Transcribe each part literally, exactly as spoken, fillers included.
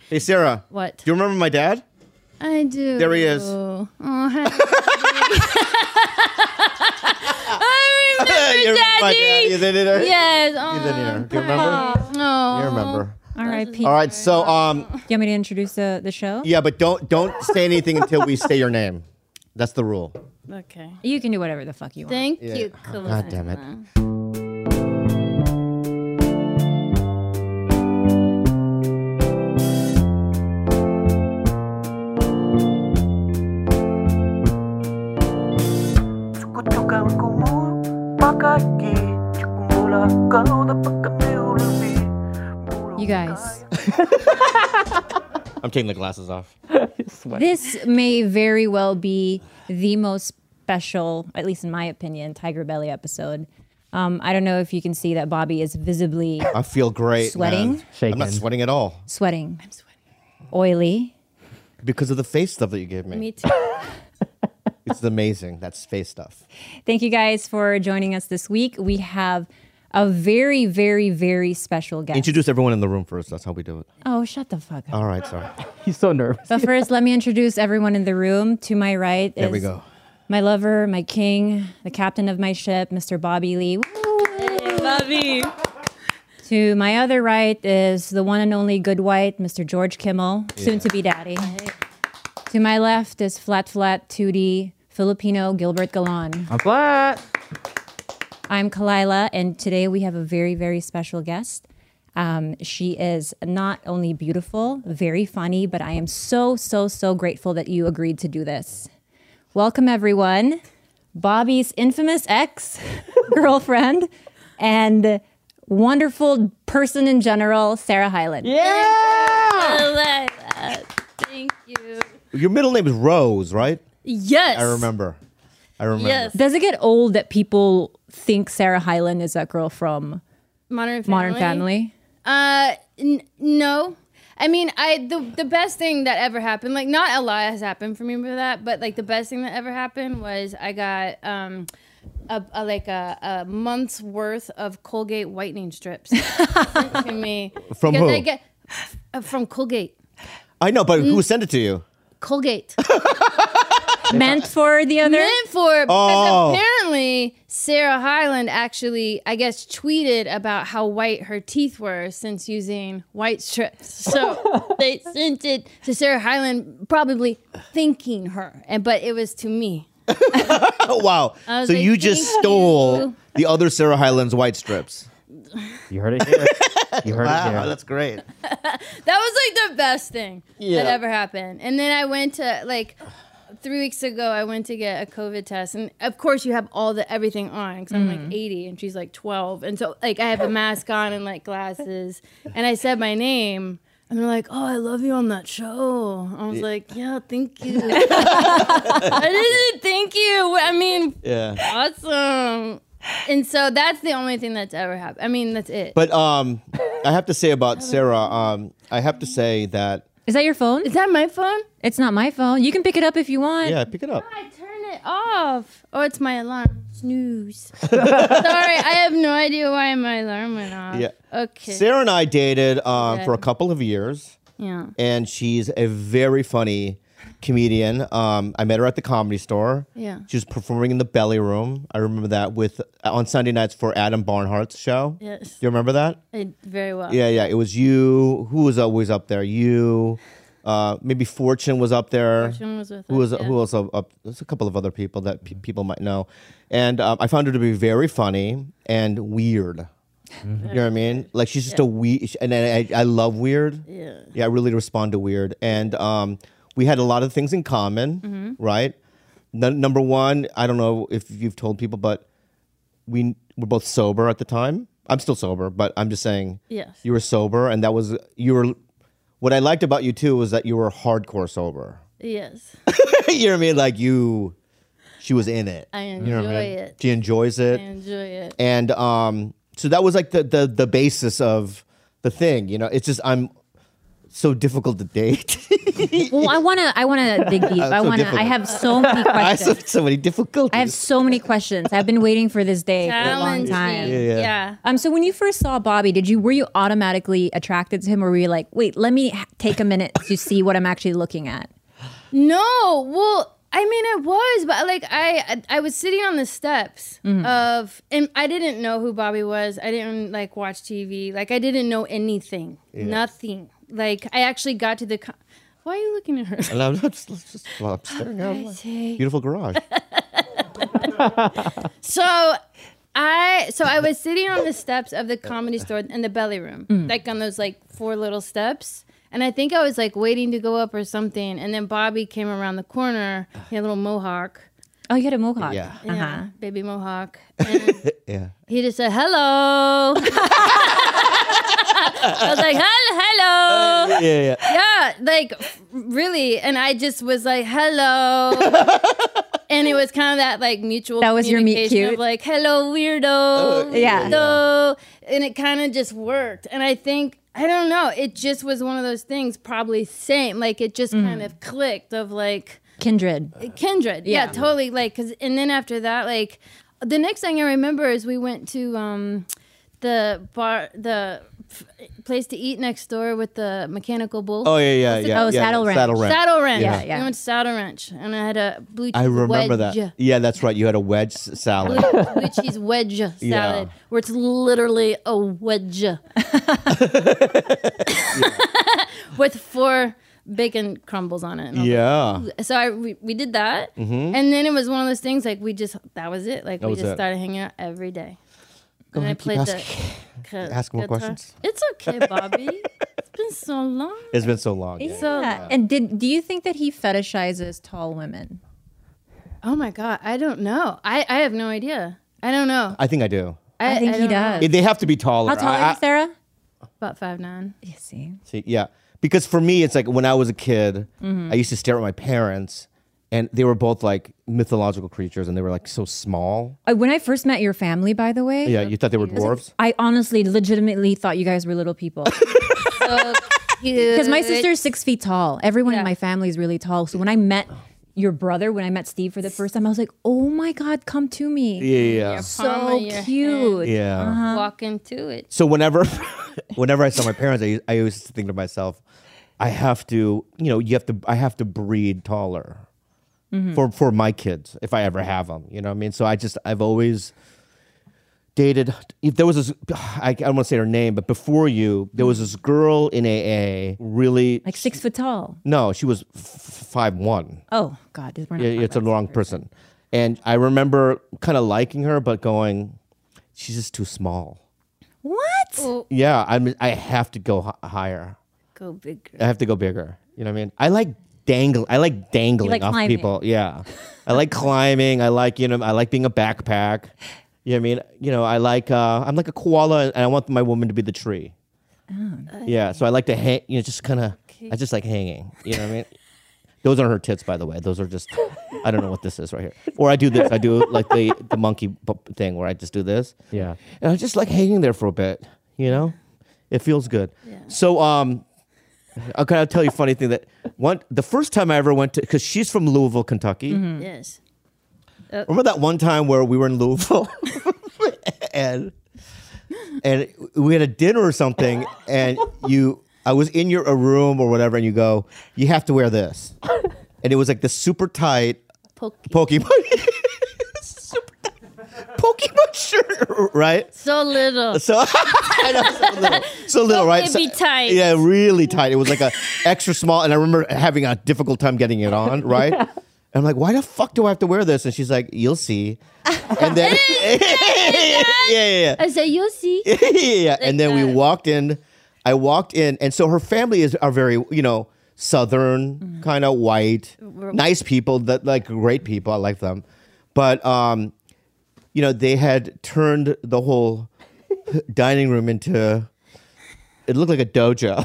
Hey, Sarah. What? Do you remember my dad? I do. There he is. Oh, hi. I remember you remember Daddy. my dad? He's in here? Yes. Oh, He's in here. Do you remember? No. You remember. All right, Pete. All right, so um, Do you want me to introduce the, the show? yeah, but don't don't say anything until we say your name. That's the rule. Okay. You can do whatever the fuck you want. Thank Yeah. you, Oh, Kalina. God damn it. You guys, I'm taking the glasses off. this may very well be the most special, at least in my opinion, Tiger Belly episode. Um, I don't know if you can see that Bobby is visibly I feel great. Sweating? Man. I'm not Shaking. sweating at all sweating. I'm sweating. Oily. because of the face stuff that you gave me. Me too. It's amazing. That's face stuff. Thank you guys for joining us this week. We have a very, very, very special guest. Introduce everyone in the room first. That's how we do it. Oh, shut the fuck up. All right, sorry. He's so nervous. But first, let me introduce everyone in the room. To my right There is we go. my lover, my king, the captain of my ship, Mister Bobby Lee. Hey, Bobby. To my other right is the one and only good white, Mister George Kimmel, soon to be daddy. To my left is flat, flat, two D, Filipino Gilbert Galan. I'm flat. I'm Kalila, and today we have a very, very special guest. Um, she is not only beautiful, very funny, but I am so, so, so grateful that you agreed to do this. Welcome, everyone. Bobby's infamous ex-girlfriend and wonderful person in general, Sarah Hyland. Yeah. I like that. Thank you. Your middle name is Rose, right? Yes. I remember. I remember. Yes. Does it get old that people think Sarah Hyland is that girl from Modern Family. Modern Family? Uh, n- no. I mean, I the the best thing that ever happened, like not a lot has happened for me with that, but like the best thing that ever happened was I got um a, a like a, a month's worth of Colgate whitening strips sent to me. From Because who? I get, uh, from Colgate. I know, but who sent it to you? Colgate. Meant for the other? Meant for because Oh. apparently Sarah Hyland actually, I guess, tweeted about how white her teeth were since using white strips. So they sent it to Sarah Hyland, probably thanking her, and but it was to me. Oh, wow. I was So like, you just "Thank stole you." the other Sarah Hyland's white strips. You heard it here. You heard it Wow, here. that's great. That was like the best thing Yeah. that ever happened. And then I went to like three weeks ago. I went to get a COVID test, and of course you have all the everything on because I'm like eighty and she's like twelve, and so like I have a mask on and like glasses, and I said my name. And they're like, "Oh, I love you on that show." I was like, "Yeah, thank you." I didn't thank you. I mean, Yeah. awesome. And so that's the only thing that's ever happened. I mean, that's it. But um, I have to say about Sarah, um, I have to say that, Is that your phone? Is that my phone? It's not my phone. You can pick it up if you want. yeah, pick it up. I turn it off. Oh, it's my alarm. Snooze. Sorry, I have no idea why my alarm went off. Yeah. Okay. Sarah and I dated um, Okay. for a couple of years, Yeah. and she's a very funny comedian. Um, I met her at the Comedy Store. Yeah. She was performing in the Belly Room. I remember that with on Sunday nights for Adam Barnhart's show. Yes. Do you remember that? I, very well. Yeah, yeah. It was you. Who was always up there? You. Uh, maybe Fortune was up there. Fortune was with Who us, was yeah. who else up? up there's a couple of other people that pe- people might know, and um, I found her to be very funny and weird. You know what I mean? Like she's just a weird, and I, I love weird. Yeah. Yeah, I really respond to weird, and um, we had a lot of things in common, Mm-hmm. right? N- number one, I don't know if you've told people, but we were both sober at the time. I'm still sober, but I'm just saying. Yes. You were sober, and that was you were. What I liked about you too was that you were hardcore sober. Yes. You know what I mean? Like you, she was in it. I You know what enjoy I mean? it. She enjoys it, I enjoy it. and um, so that was like the the the basis of the thing. You know, it's just I'm so difficult to date. Well, I want to. I want to dig deep. I so want to. difficult. I have so many I have so, questions. so many difficulties. I have so many questions. I've been waiting for this day for a long Challenging. time. Yeah, yeah. yeah. Um. So when you first saw Bobby, did you were you automatically attracted to him, or were you like, wait, let me h- take a minute to see what I'm actually looking at? No, well, I mean, I was, but like I, I was sitting on the steps Mm-hmm. of, and I didn't know who Bobby was. I didn't like watch T V. Like I didn't know anything, nothing. Like I actually got to the. Co- Why are you looking at her? And I'm just, just well, I'm staring out. my see. Beautiful garage. So I so I was sitting on the steps of the Comedy Store in the belly room, like on those like four little steps. And I think I was like waiting to go up or something. And then Bobby came around the corner. He had a little mohawk. Oh, you had a mohawk. Yeah. Uh-huh. Yeah, baby mohawk. And Yeah. he just said, hello. I was like, hello, hello. Yeah, yeah. Yeah, like f- really. And I just was like, hello. And it was kind of that like mutual That was your meet communication cute? of like, hello, weirdo. Yeah. Weirdo. And it kind of just worked. And I think, I don't know, it just was one of those things, probably same. Like it just kind of clicked of like, Kindred. kindred. Yeah, Yeah. totally. Like, cause, and then after that, like, the next thing I remember is we went to um, the bar, the f- place to eat next door with the mechanical bull. Oh yeah, yeah, yeah. Oh, yeah, Saddle yeah. Ranch. Saddle Ranch. Saddle Ranch. Yeah, yeah. We went to Saddle Ranch, and I had a blue cheese I remember wedge. that. Yeah, that's right. You had a wedge s- salad. Blue cheese wedge salad, where it's literally a wedge with four bacon crumbles on it. And I was Yeah. like, so I we, we did that, and then it was one of those things like we just that was it. Like we was just it. started hanging out every day. Go and I ahead, keep played asking- the ask more guitar. questions. It's okay, Bobby. It's been so long. It's been so long. Yeah. So Yeah. And did do you think that he fetishizes tall women? oh my god, I don't know. I I have no idea. I don't know. I think I do. I think he don't know. does. They have to be taller. How tall I- are I- you, Sarah? About five nine. You see. See, yeah, because for me, it's like when I was a kid, Mm-hmm. I used to stare at my parents, and they were both like mythological creatures, and they were like so small. Uh, When I first met your family, by the way, Yeah, you thought they were dwarves. I honestly, legitimately thought you guys were little people. So cute. Because my sister's six feet tall. Everyone in Yeah. my family is really tall. So when I met your brother, when I met Steve for the first time, I was like, oh my God, come to me. Yeah, yeah, palm So of your cute. yeah. Uh-huh. walk into it. So whenever, whenever I saw my parents, I, I always used to think to myself, I have to, you know, you have to, I have to breed taller Mm-hmm. for for my kids if I ever have them. You know what I mean? So I just, I've always dated. If there was this, I, I don't want to say her name, but before you, there was this girl in A A. Really, Like six foot tall. no, she was f- five one. Oh God, we're not Yeah, talking it's a about wrong this person. And I remember kind of liking her, but going, she's just too small. What? Oh, Yeah, I'm. I have to go h- higher. go bigger. I have to go bigger. You know what I mean? I like dangle. I like dangling like off climbing. people. Yeah, I like climbing. I like you know. I like being a backpack. You know what I mean? You know, I like. Uh, I'm like a koala, and I want my woman to be the tree. Yeah, so I like to hang. You know, just kind of. I just like hanging. You know what I mean? Those aren't her tits, by the way. Those are just. I don't know what this is right here. Or I do this. I do like the the monkey bu- thing where I just do this. Yeah. And I just like hanging there for a bit, you know? It feels good. So um I'll kind of tell you a funny thing that one the first time I ever went to because she's from Louisville, Kentucky. Yes. Remember that one time where we were in Louisville and and we had a dinner or something and you I was in your a room or whatever and you go, you have to wear this. And it was like the super tight Pokey. Pokemon super tight Pokemon shirt, right? So little. So I know, so little, so little, right? baby tight. Yeah, really tight. It was like a extra small, and I remember having a difficult time getting it on, right? And I'm like, why the fuck do I have to wear this? And she's like, you'll see. And then, yeah, yeah, yeah, I said, you'll see. yeah, yeah. And then we that. walked in. I walked in, and so her family is are very, you know, southern, kind of white, nice people. That like great people. I like them, but um. You know, they had turned the whole dining room into, it looked like a dojo.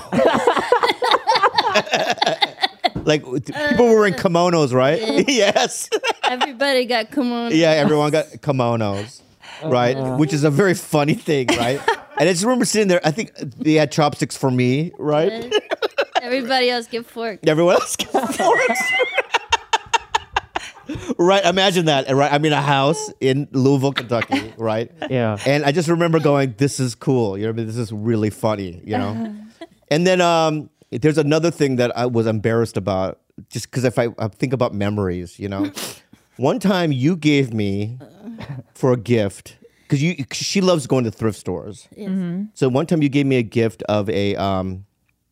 Like people were in kimonos, right? Yes. Everybody got kimono. Yeah, everyone got kimonos, right? Which is a very funny thing, right? And I just remember sitting there, I think they had chopsticks for me, right? Everybody Everybody else get forks. Everyone else gets forks. Right, imagine that. Right, I'm in a house in Louisville, Kentucky. Right, Yeah. and I just remember going, "This is cool. You know, this is really funny." You know, and then um, there's another thing that I was embarrassed about, just because if I, I think about memories, you know, one time you gave me for a gift because you cause she loves going to thrift stores. Yes. So one time you gave me a gift of a um,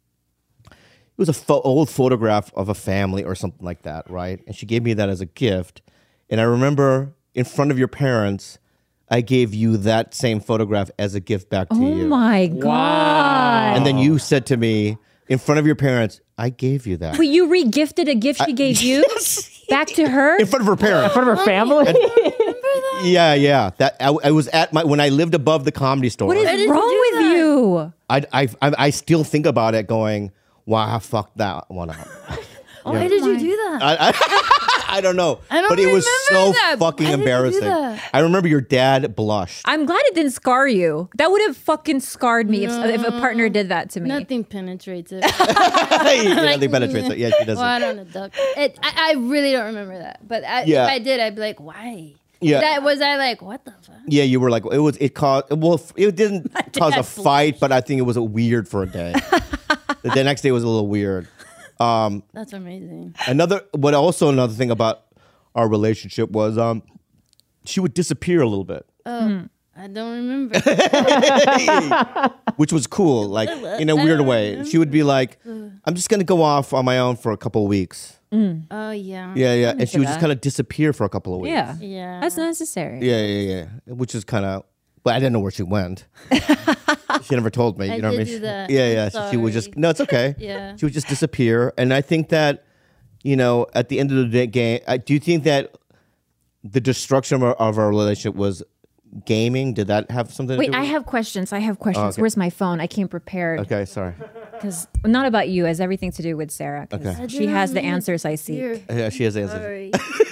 it was a pho- old photograph of a family or something like that, right? And she gave me that as a gift. And I remember in front of your parents, I gave you that same photograph as a gift back to Oh you. my God. And then you said to me in front of your parents, I gave you that. Wait, you re-gifted a gift she gave you back to her? In front of her parents. In front of her family? Yeah, yeah. That I, I was at my when I lived above the Comedy Store. What is did you wrong do with that? you? I, I I I still think about it, going, wow, I fucked that one up. Why did you do that? I, I, I don't know. I don't but it was so remember that. fucking Why did you do embarrassing. that? I remember your dad blushed. I'm glad it didn't scar you. That would have fucking scarred me if, if a partner did that to me. Nothing penetrates it. yeah, Like, they penetrates it. Yeah, she doesn't. Well, I don't know, duck. It, I, I really don't remember that. But I, Yeah. if I did, I'd be like, why? Yeah. That was I like, what the fuck? Yeah, you were like, it was, it caused, well, it didn't cause a dad fight, but I think it was a weird for a day. The next day was a little weird. Um, That's amazing. another, but also another thing about our relationship was um, she would disappear a little bit, Oh, I don't remember. which was cool, like in a weird way. She would be like, I'm just going to go off on my own for a couple of weeks. Oh, yeah. Yeah, yeah. And she into would just that. kind of disappear for a couple of weeks. Yeah. Yeah. That's necessary. Yeah, yeah, yeah. Which is kind of, but I didn't know where she went. She never told me. You I know what I did mean? do that. Yeah, yeah. I'm She would just, sorry. no, it's okay. Yeah. She would just disappear. And I think that, you know, at the end of the day, game, I, do you think that the destruction of our, of our relationship was gaming? Did that have something to Wait, do I with have questions. I have questions. okay. Where's my phone? I came prepared. Okay, sorry. Because not about you, it has everything to do with Sarah. 'Cause Okay. I she didn't has the mean to answers I seek. disappear. Yeah, she has answers. Sorry.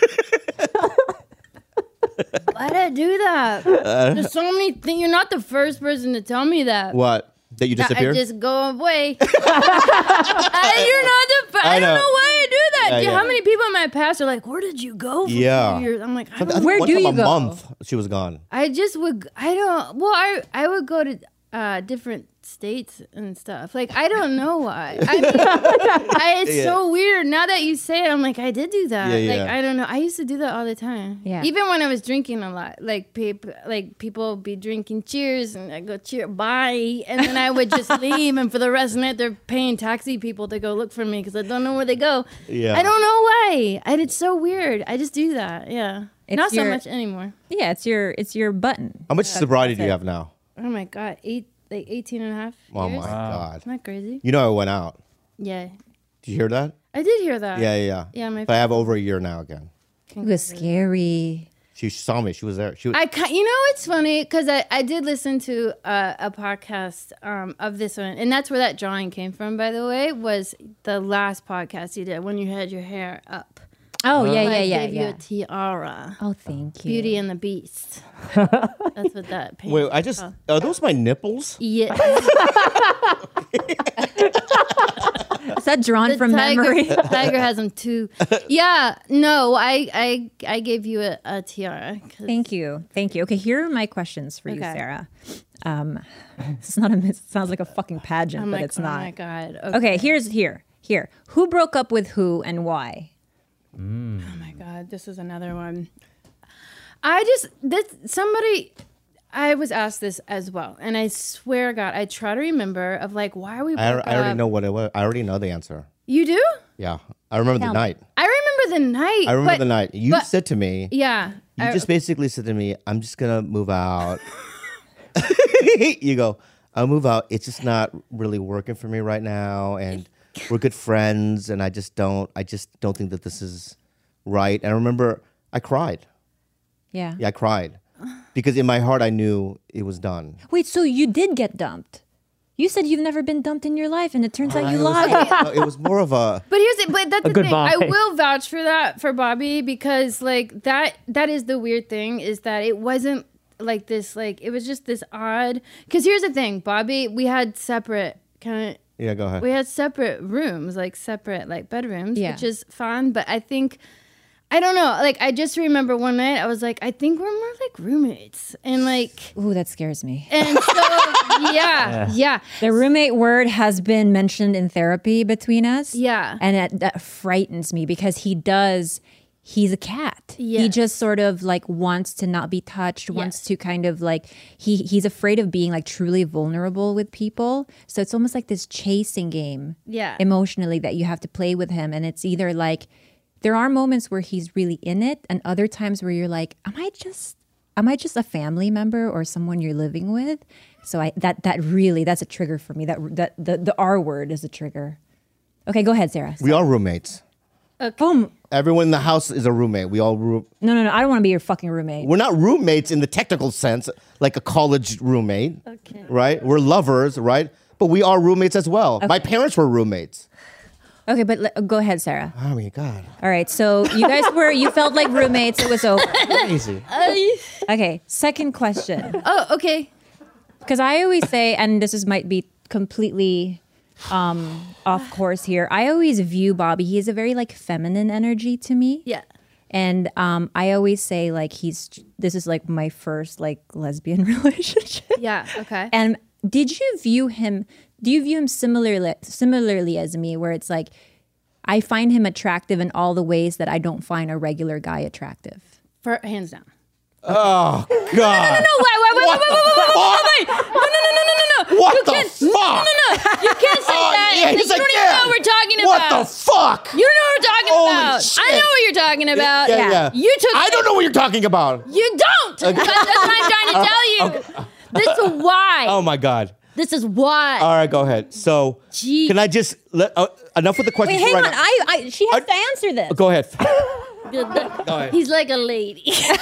Why did I do that? There's so many things. You're not the first person to tell me that. What? That you That disappeared? I just go away. I, you're not the first. I, I don't know. know why I do that. Yeah, Dude, yeah. How many people in my past are like, where did you go for Yeah. two years? I'm like, I I don't think know. Where one do time you a go? month she was gone. I just would, I don't, well, I, I would go to uh, different states and stuff. Like, I don't know why. I mean, I, it's Yeah. so weird. Now that you say it, I'm like, I did do that. Yeah, Like, yeah. I don't know. I used to do that all the time. Yeah. Even when I was drinking a lot. Like, people, like people would be drinking cheers and I go, cheer, bye. And then I would just leave. And for the rest of the night, they're paying taxi people to go look for me because I don't know where they go. Yeah. I don't know why. And it's so weird. I just do that. Yeah. It's Not so your- much anymore. Yeah, it's your it's your button. How much sobriety do you it. have now? Oh my God. Eight, like eighteen and a half Oh years. my God. Isn't that crazy? You know I went out. Yeah. Did you hear that? I did hear that. Yeah, yeah, yeah. Yeah, my But I have over a year now again. It was scary. She saw me. She was there. She was, I ca- you know it's funny because I, I did listen to uh, a podcast um, of this one, and that's where that drawing came from. By the way, was the last podcast you did when you had your hair up. Oh yeah, yeah, I yeah, gave you yeah. a tiara. Oh, thank you. Beauty and the Beast. That's what that. Painting wait, I just, are those my nipples? Yeah. Is that drawn The from tiger, memory? tiger has them too. Yeah. No, I I I gave you a, a tiara. 'cause- Thank you, thank you. Okay, here are my questions for you, Okay. Sarah. Um, it's not a. It sounds like a fucking pageant, I'm but like, it's oh not. my God. Okay. Okay, here's here here. Who broke up with who and why? Oh my God, this is another one. I just this somebody I was asked this as well, and I swear to God, I try to remember of like why we. I, broke I already up. know what it was. I already know the answer. You do? Yeah. I remember Tell the me. night. I remember the night. I remember but- the night. You but- said to me, Yeah. you I- just basically said to me, I'm just going to move out. You go, I'll move out. It's just not really working for me right now. And we're good friends. And I just don't, I just don't think that this is right. And I remember I cried. Yeah. Yeah, I cried. Because in my heart, I knew it was done. Wait, so you did get dumped? You said you've never been dumped in your life, and it turns out you I was- lied. no, it was more of a, But here's it. But that's the thing. goodbye. I will vouch for that for Bobby because like that. That is the weird thing is that it wasn't like this. Like it was just this odd. Because here's the thing, Bobby. We had separate kind of Yeah, go ahead. we had separate rooms, like separate like bedrooms, Yeah. which is fun. But I think, I don't know. Like I just remember one night I was like, I think we're more like roommates, and like, Ooh, that scares me. and so yeah, yeah, The roommate word has been mentioned in therapy between us. yeah. And that, that frightens me because he does, he's a cat. He Yes. just sort of like wants to not be touched, wants Yes. to kind of like, he he's afraid of being like truly vulnerable with people. So it's almost like this chasing game Yeah. emotionally that you have to play with him. And it's either like, there are moments where he's really in it and other times where you're like, am I just, am I just a family member or someone you're living with? So I, that, that really, that's a trigger for me. That, that the, the R word is a trigger. Okay, go ahead, Sarah. We are roommates. Boom. Everyone in the house is a roommate. We all room. No, no, no. I don't want to be your fucking roommate. We're not roommates in the technical sense, like a college roommate. Okay. Right? We're lovers, right? But we are roommates as well. My parents were roommates. Okay, but le- go ahead, Sarah. Oh my God. All right, so you guys were, you felt like roommates. It was over. Crazy. Okay, second question. Oh, okay. Because I always say, and this is might be completely um, off course here. I always view Bobby. He has a very like feminine energy to me. Yeah. And um, I always say like he's. This is like my first like lesbian relationship. Yeah. Okay. And did you view him? Do you view him similarly similarly as me, where it's like I find him attractive in all the ways that I don't find a regular guy attractive? For hands down. Oh God. No, wait, wait, wait, What wait, the wait, wait, wait, wait, fuck? wait. No, no, no, no, no, no, no. What You the can't- fuck? No, no, no, you can't say Oh, that. yeah, you he's don't like, even yeah. know what we're talking What about. the fuck? You don't know what we're talking Holy about. shit. I know what you're talking about. Yeah, yeah. You took. I don't know what you're talking about. You don't. That's what I'm trying to tell you. This is why. Oh my God. This is why. All right, go ahead. So, Gee. can I just let uh, enough with the questions? Wait, hang right on. now. I, I, she has I- to answer this. Go ahead. Good. He's like a lady.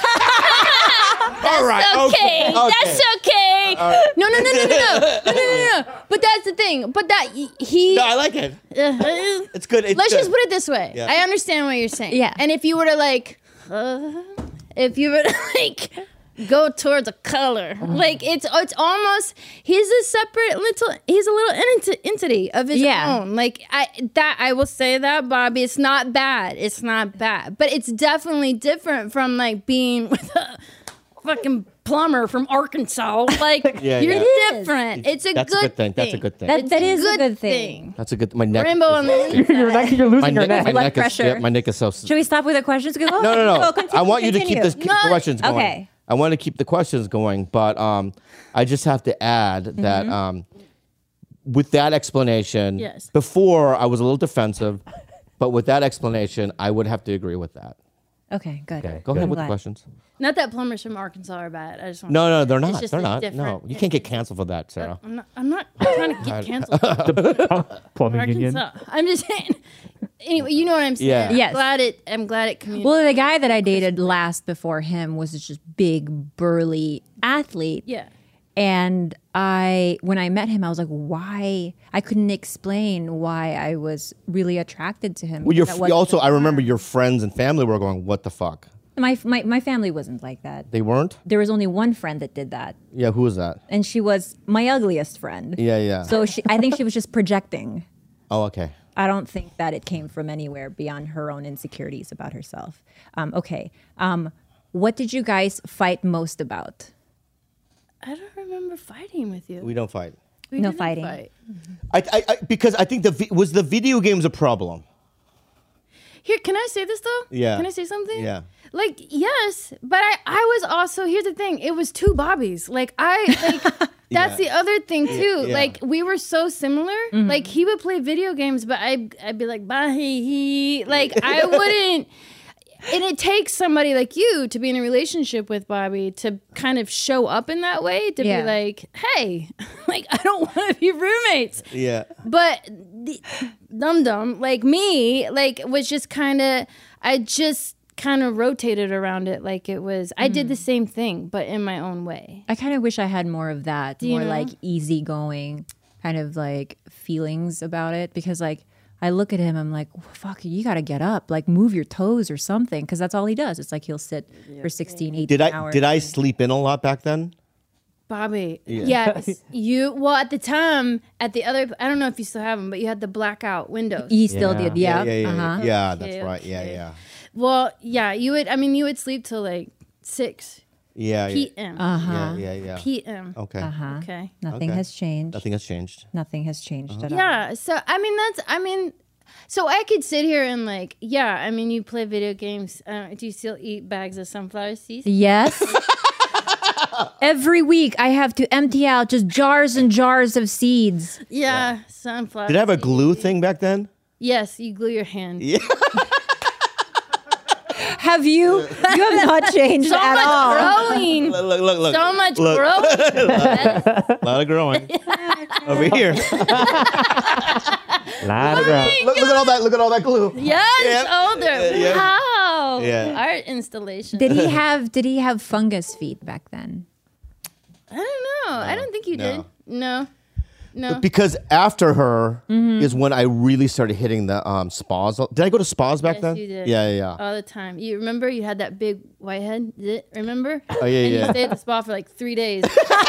All right. Okay, Okay. that's okay. No, no, no, no, no, no, no, no, no, no. But that's the thing. But that he. No, I like it. uh, It's good. It's let's good. just put it this way. Yeah. I understand what you're saying. Yeah. And if you were to like, uh, if you were to like go towards a color, like it's it's almost he's a separate little he's a little enti- entity of his Yeah. own. Like I that I will say that, Bobby. It's not bad. It's not bad, but it's definitely different from like being with a fucking plumber from Arkansas. Like Yeah, you're yeah. different. It's a That's good a good thing. That's a good thing. That, that is good a good thing. thing. That's a good. My neck. Rainbow is- on the inside. You're, like, you're my losing your neck. My neck. Blood neck is. pressure. Yeah, my neck is so. Should we stop with the questions? Go, No, no, no. Go, continue, I want you to keep continue. this keep No. the questions going. Okay. I want to keep the questions going, but um, I just have to add that Mm-hmm. um, with that explanation, Yes. before I was a little defensive, but with that explanation, I would have to agree with that. Okay, good. Okay. Go Good. ahead with glad. the questions. Not that plumbers from Arkansas are bad. I just want No, no, they're It's not. just They're a not. No, different- you can't get canceled for that, Sarah. I'm not. I'm not trying to get canceled. Plumbing union. Arkansas. I'm just saying. Anyway, you know what I'm saying. Yeah. I'm Yes. Glad it. I'm glad it communicated. Well, the guy that I dated last before him was just big, burly athlete. yeah. And I, when I met him, I was like, why? I couldn't explain why I was really attracted to him. Well, your That f- wasn't- also, I remember your friends and family were going, "What the fuck?" my, my my family wasn't like that. They weren't. There was only one friend that did that, Yeah, who was that? and she was my ugliest friend. Yeah, yeah. So she, I think she was just projecting. oh, okay. I don't think that it came from anywhere beyond her own insecurities about herself. Um, okay. Um, what did you guys fight most about? I don't remember fighting with you. We don't fight. We No didn't fighting. Fight. I, I, I because I think the vi- was the video games a problem. Here, can I say this though? Yeah. Can I say something? Yeah. Like yes, but I I was also here's the thing. It was two Bobbies. Like I like that's Yeah. the other thing too. Yeah. Like we were so similar. Like he would play video games, but I I'd be like bye he like I wouldn't. And it takes somebody like you to be in a relationship with Bobby to kind of show up in that way to Yeah. be like, hey, like I don't want to be roommates. Yeah. But the dum dum like me, like was just kind of, I just kind of rotated around it like it was. I did the same thing, but in my own way. I kind of wish I had more of that, you more know? like easygoing kind of like feelings about it. Because like I look at him, I'm like, fuck, you got to get up, like move your toes or something. Because that's all he does. It's like he'll sit for sixteen, eighteen Did I hours. did I sleep in a lot back then? Bobby. Yeah. Yes. You, well, at the time, at the other, I don't know if you still have them, but you had the blackout windows. You still Yeah. did, yeah. Yeah, yeah, yeah. Uh-huh. Yeah, that's Okay, right. Yeah, okay. yeah. Well, yeah, you would, I mean, you would sleep till like six Yeah, yeah. P M. Uh-huh. Yeah, yeah, yeah. P M. Okay. Uh-huh. Okay. Nothing Okay. has changed. Nothing has changed. Nothing has changed at all. Yeah. So, I mean, that's, I mean, so I could sit here and like, yeah, I mean, you play video games. Uh, do you still eat bags of sunflower seeds? Yes. Every week I have to empty out just jars and jars of seeds. Yeah, sunflower. Did I have a seeds. glue thing back then? Yes, you glue your hand. Yeah. Have you? You have not changed So at much all. growing. Look, look, look. look. So much Look. growing. A lot of growing. Over here. Lot of ground. Look, look at all that. Look at all that glue. Yes, Yeah. older. Yeah. Wow. Yeah. Art installation. Did he have did he have fungus feet back then? I don't know. I don't think you No. did. No. No. Because after her Mm-hmm. is when I really started hitting the um, spas. Did I go to spas back Yes, then? you did. Yeah, yeah, yeah. All the time. You remember you had that big white head? Did it? Remember? Oh, yeah, and yeah. you stayed at the spa for like three days.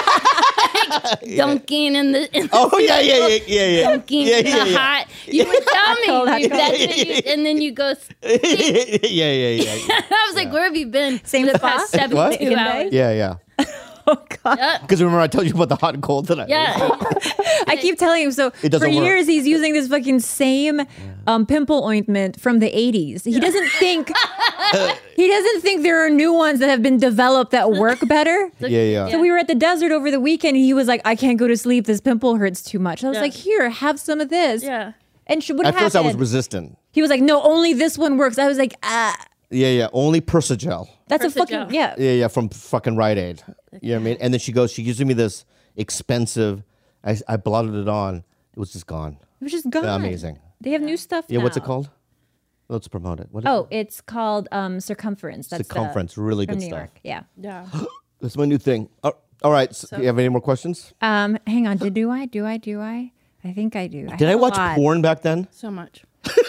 Dunking in the, in the Oh yeah, yeah, yeah, yeah, yeah. dunking yeah, in yeah, the yeah. hot. You would tell that me. You, guy. that's what you, and then you go. yeah, yeah, yeah, yeah. I was like, where have you been? Same for the spa? past seventy-two What? hours. Yeah, yeah. Oh God. Yeah. Because remember I told you about the hot and cold that I Yeah. I keep telling him so It doesn't for work. years he's using this fucking same um, pimple ointment from the eighties. He doesn't think he doesn't think there are new ones that have been developed that work better. Yeah, yeah. So we were at the desert over the weekend and he was like, I can't go to sleep. This pimple hurts too much. I was Yeah. like, here, have some of this. Yeah. And sh- what At happened? first I was resistant. He was like, no, only this one works. I was like, ah, Yeah, yeah. Only Persogel. that's a Persa fucking, gel. yeah. Yeah, yeah. From fucking Rite Aid. You know what I mean? And then she goes, she gives me this expensive. I, I blotted it on. It was just gone. It was just gone. Amazing. They have new stuff Yeah. What's it now. called? Let's promote it. What is Oh, it? it's called um, Circumference. That's the- Circumference. Really from good New stuff. York. Yeah. Yeah. That's my new thing. Oh, all right. So, do you have any more questions? Um, hang on. Do, do I? Do I? Do I? I think I do. Did have I a watch lot. porn back then? So much.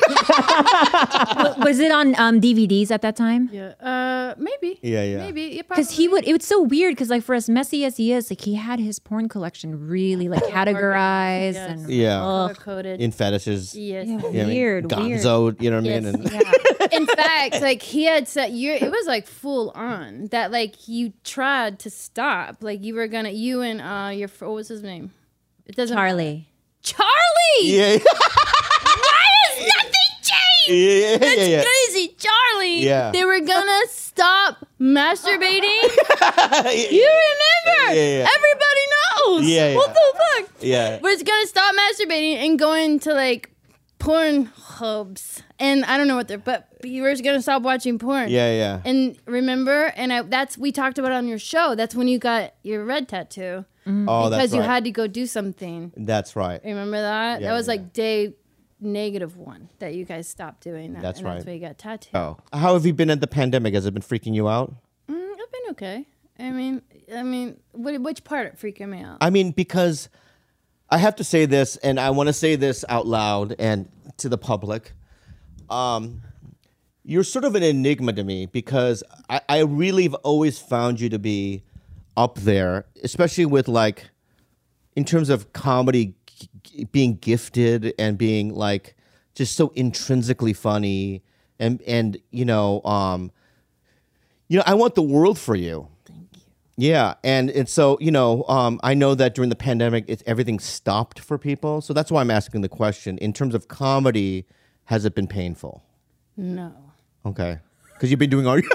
Was it on um, D V Ds at that time? Yeah. Uh, maybe. Yeah, yeah. Maybe. Yeah, Because he would. It was so weird. Because like for as messy as he is, like he had his porn collection really like categorized Yes. and Yeah. color coded. In fetishes. Yes. yeah, You know what I mean? weird, weird. Gonzo, you know what I Yes. mean? And Yeah. In fact, like he had said, you it was like full on that like you tried to stop, like you were gonna you and uh your fr- what was his name? It doesn't Charlie. Charlie. yeah, Why has nothing changed? yeah, That's yeah, yeah. crazy, Charlie. Yeah. They were gonna stop masturbating. You remember? Yeah, yeah. Everybody knows. Yeah, What yeah. the fuck? Yeah. We're gonna stop masturbating and going to like porn hubs, and I don't know what they're, but you were gonna stop watching porn. Yeah, yeah. And remember, and I, that's we talked about on your show. That's when you got your red tattoo Oh, because that's you right. had to go do something. That's right. Remember that? Yeah, that was yeah. like day negative one that you guys stopped doing that. That's and right. That's why you got tattooed. Oh, how have you been at the pandemic? Has it been freaking you out? Mm, I've been okay. I mean, I mean, what, which part freaking me out? I mean, because I have to say this, and I want to say this out loud and to the public. Um, you're sort of an enigma to me because I, I really have always found you to be up there, especially with like, in terms of comedy, g- g- being gifted and being like just so intrinsically funny, and and you know, um, you know, I want the world for you. Yeah, and and so you know, um, I know that during the pandemic, it's, everything stopped for people. So that's why I'm asking the question. In terms of comedy, has it been painful? No. Okay, because you've been doing all,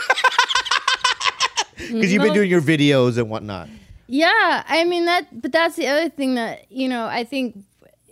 because you've been No. doing your videos and whatnot. Yeah, I mean that, but that's the other thing that you know. I think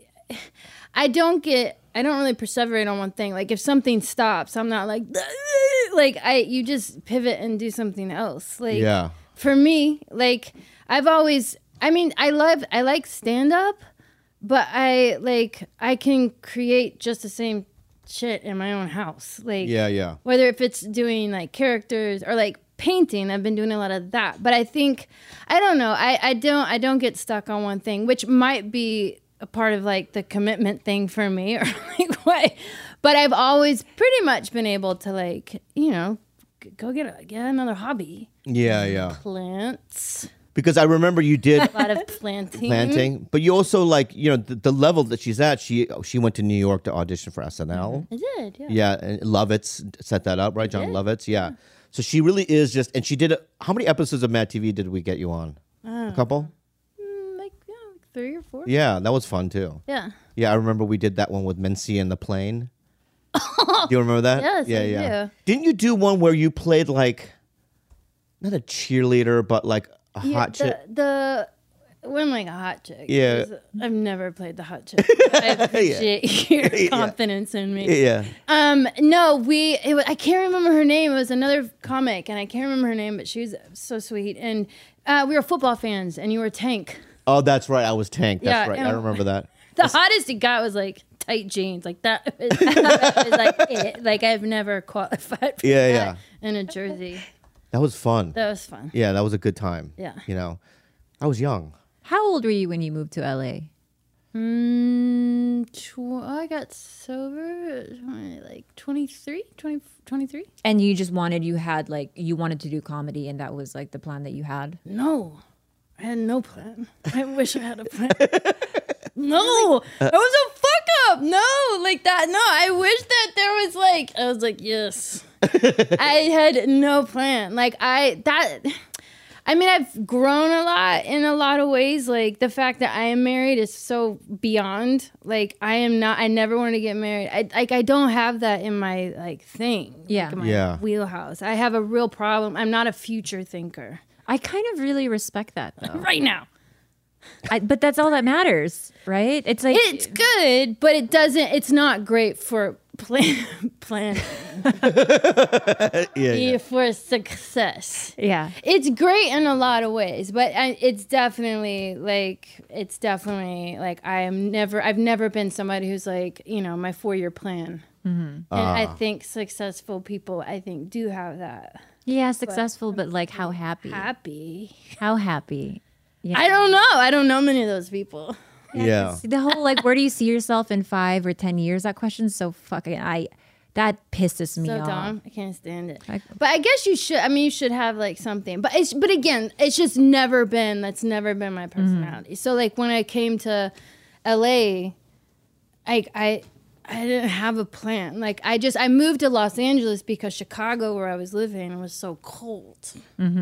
I don't get. I don't really perseverate on one thing. Like if something stops, I'm not like like I. You just pivot and do something else. Like Yeah. for me, like I've always. I mean, I love. I like stand up, but I like I can create just the same shit in my own house. Like Yeah, yeah. whether if it's doing like characters or like painting. I've been doing a lot of that, but I think I don't know. I, I don't I don't get stuck on one thing, which might be a part of like the commitment thing for me, or like what. But I've always pretty much been able to like you know g- go get a, get another hobby. Yeah, yeah. Plants. Because I remember you did a lot of planting. planting, but you also like you know the, the level that she's at. She she went to New York to audition for S N L. I did, yeah. Yeah, and Lovitz set that up, right? John did? Lovitz, yeah. So she really is just, and she did. A, how many episodes of Mad T V did we get you on? A couple. Mm, like yeah, like three or four. Yeah, that was fun too. Yeah. Yeah, I remember we did that one with Mencia and the plane. Do you remember that? Yes, yeah, I yeah. do. Didn't you do one where you played like, not a cheerleader, but like a Yeah, hot chick? the, the when like a hot chick. Yeah. 'cause I've never played the hot chick. I appreciate your Yeah. confidence in me. Yeah. Um, no, we. It was, I can't remember her name. It was another comic, and I can't remember her name, but she was so sweet. And uh, we were football fans, and you were Tank. Oh, that's right. I was Tank. That's Yeah, right. and- I remember that. The hottest he got was like tight jeans, like that. Was, that was like it. Like I've never qualified for Yeah, that yeah. in a jersey. That was fun. That was fun. Yeah, that was a good time. Yeah. You know, I was young. How old were you when you moved to L A? Mm, tw- I got sober uh, like twenty-three, twenty, twenty-three. And you just wanted, you had like, you wanted to do comedy, and that was like the plan that you had? No, I had no plan. I wish I had a plan. No, that was a fuck up. No, like that. No, I wish that there was like, I was like, yes. I had no plan. Like I, that, I mean, I've grown a lot in a lot of ways. Like the fact that I am married is so beyond. Like I am not, I never want to get married. I like, I don't have that in my like thing. Yeah. Like, in my Yeah. wheelhouse. I have a real problem. I'm not a future thinker. I kind of really respect that though. Right now. I, but that's all that matters, right? It's like It's good, but it doesn't. It's not great for plan planning Yeah, yeah. for success. yeah. It's great in a lot of ways, but I, it's definitely like it's definitely like I am never. I've never been somebody who's like you know my four year plan. And I think successful people, I think, do have that. Yeah, successful, but like how happy? Happy. How happy? Yeah. I don't know. I don't know many of those people. Yeah. See, the whole like, where do you see yourself in five or ten years? That question's so fucking. I that pisses me So off. dumb. I can't stand it. I- But I guess you should. I mean, you should have like something. But it's. But again, it's just never been. That's never been my personality. So like when I came to L A, I I I didn't have a plan. Like I just I moved to Los Angeles because Chicago, where I was living, was so cold.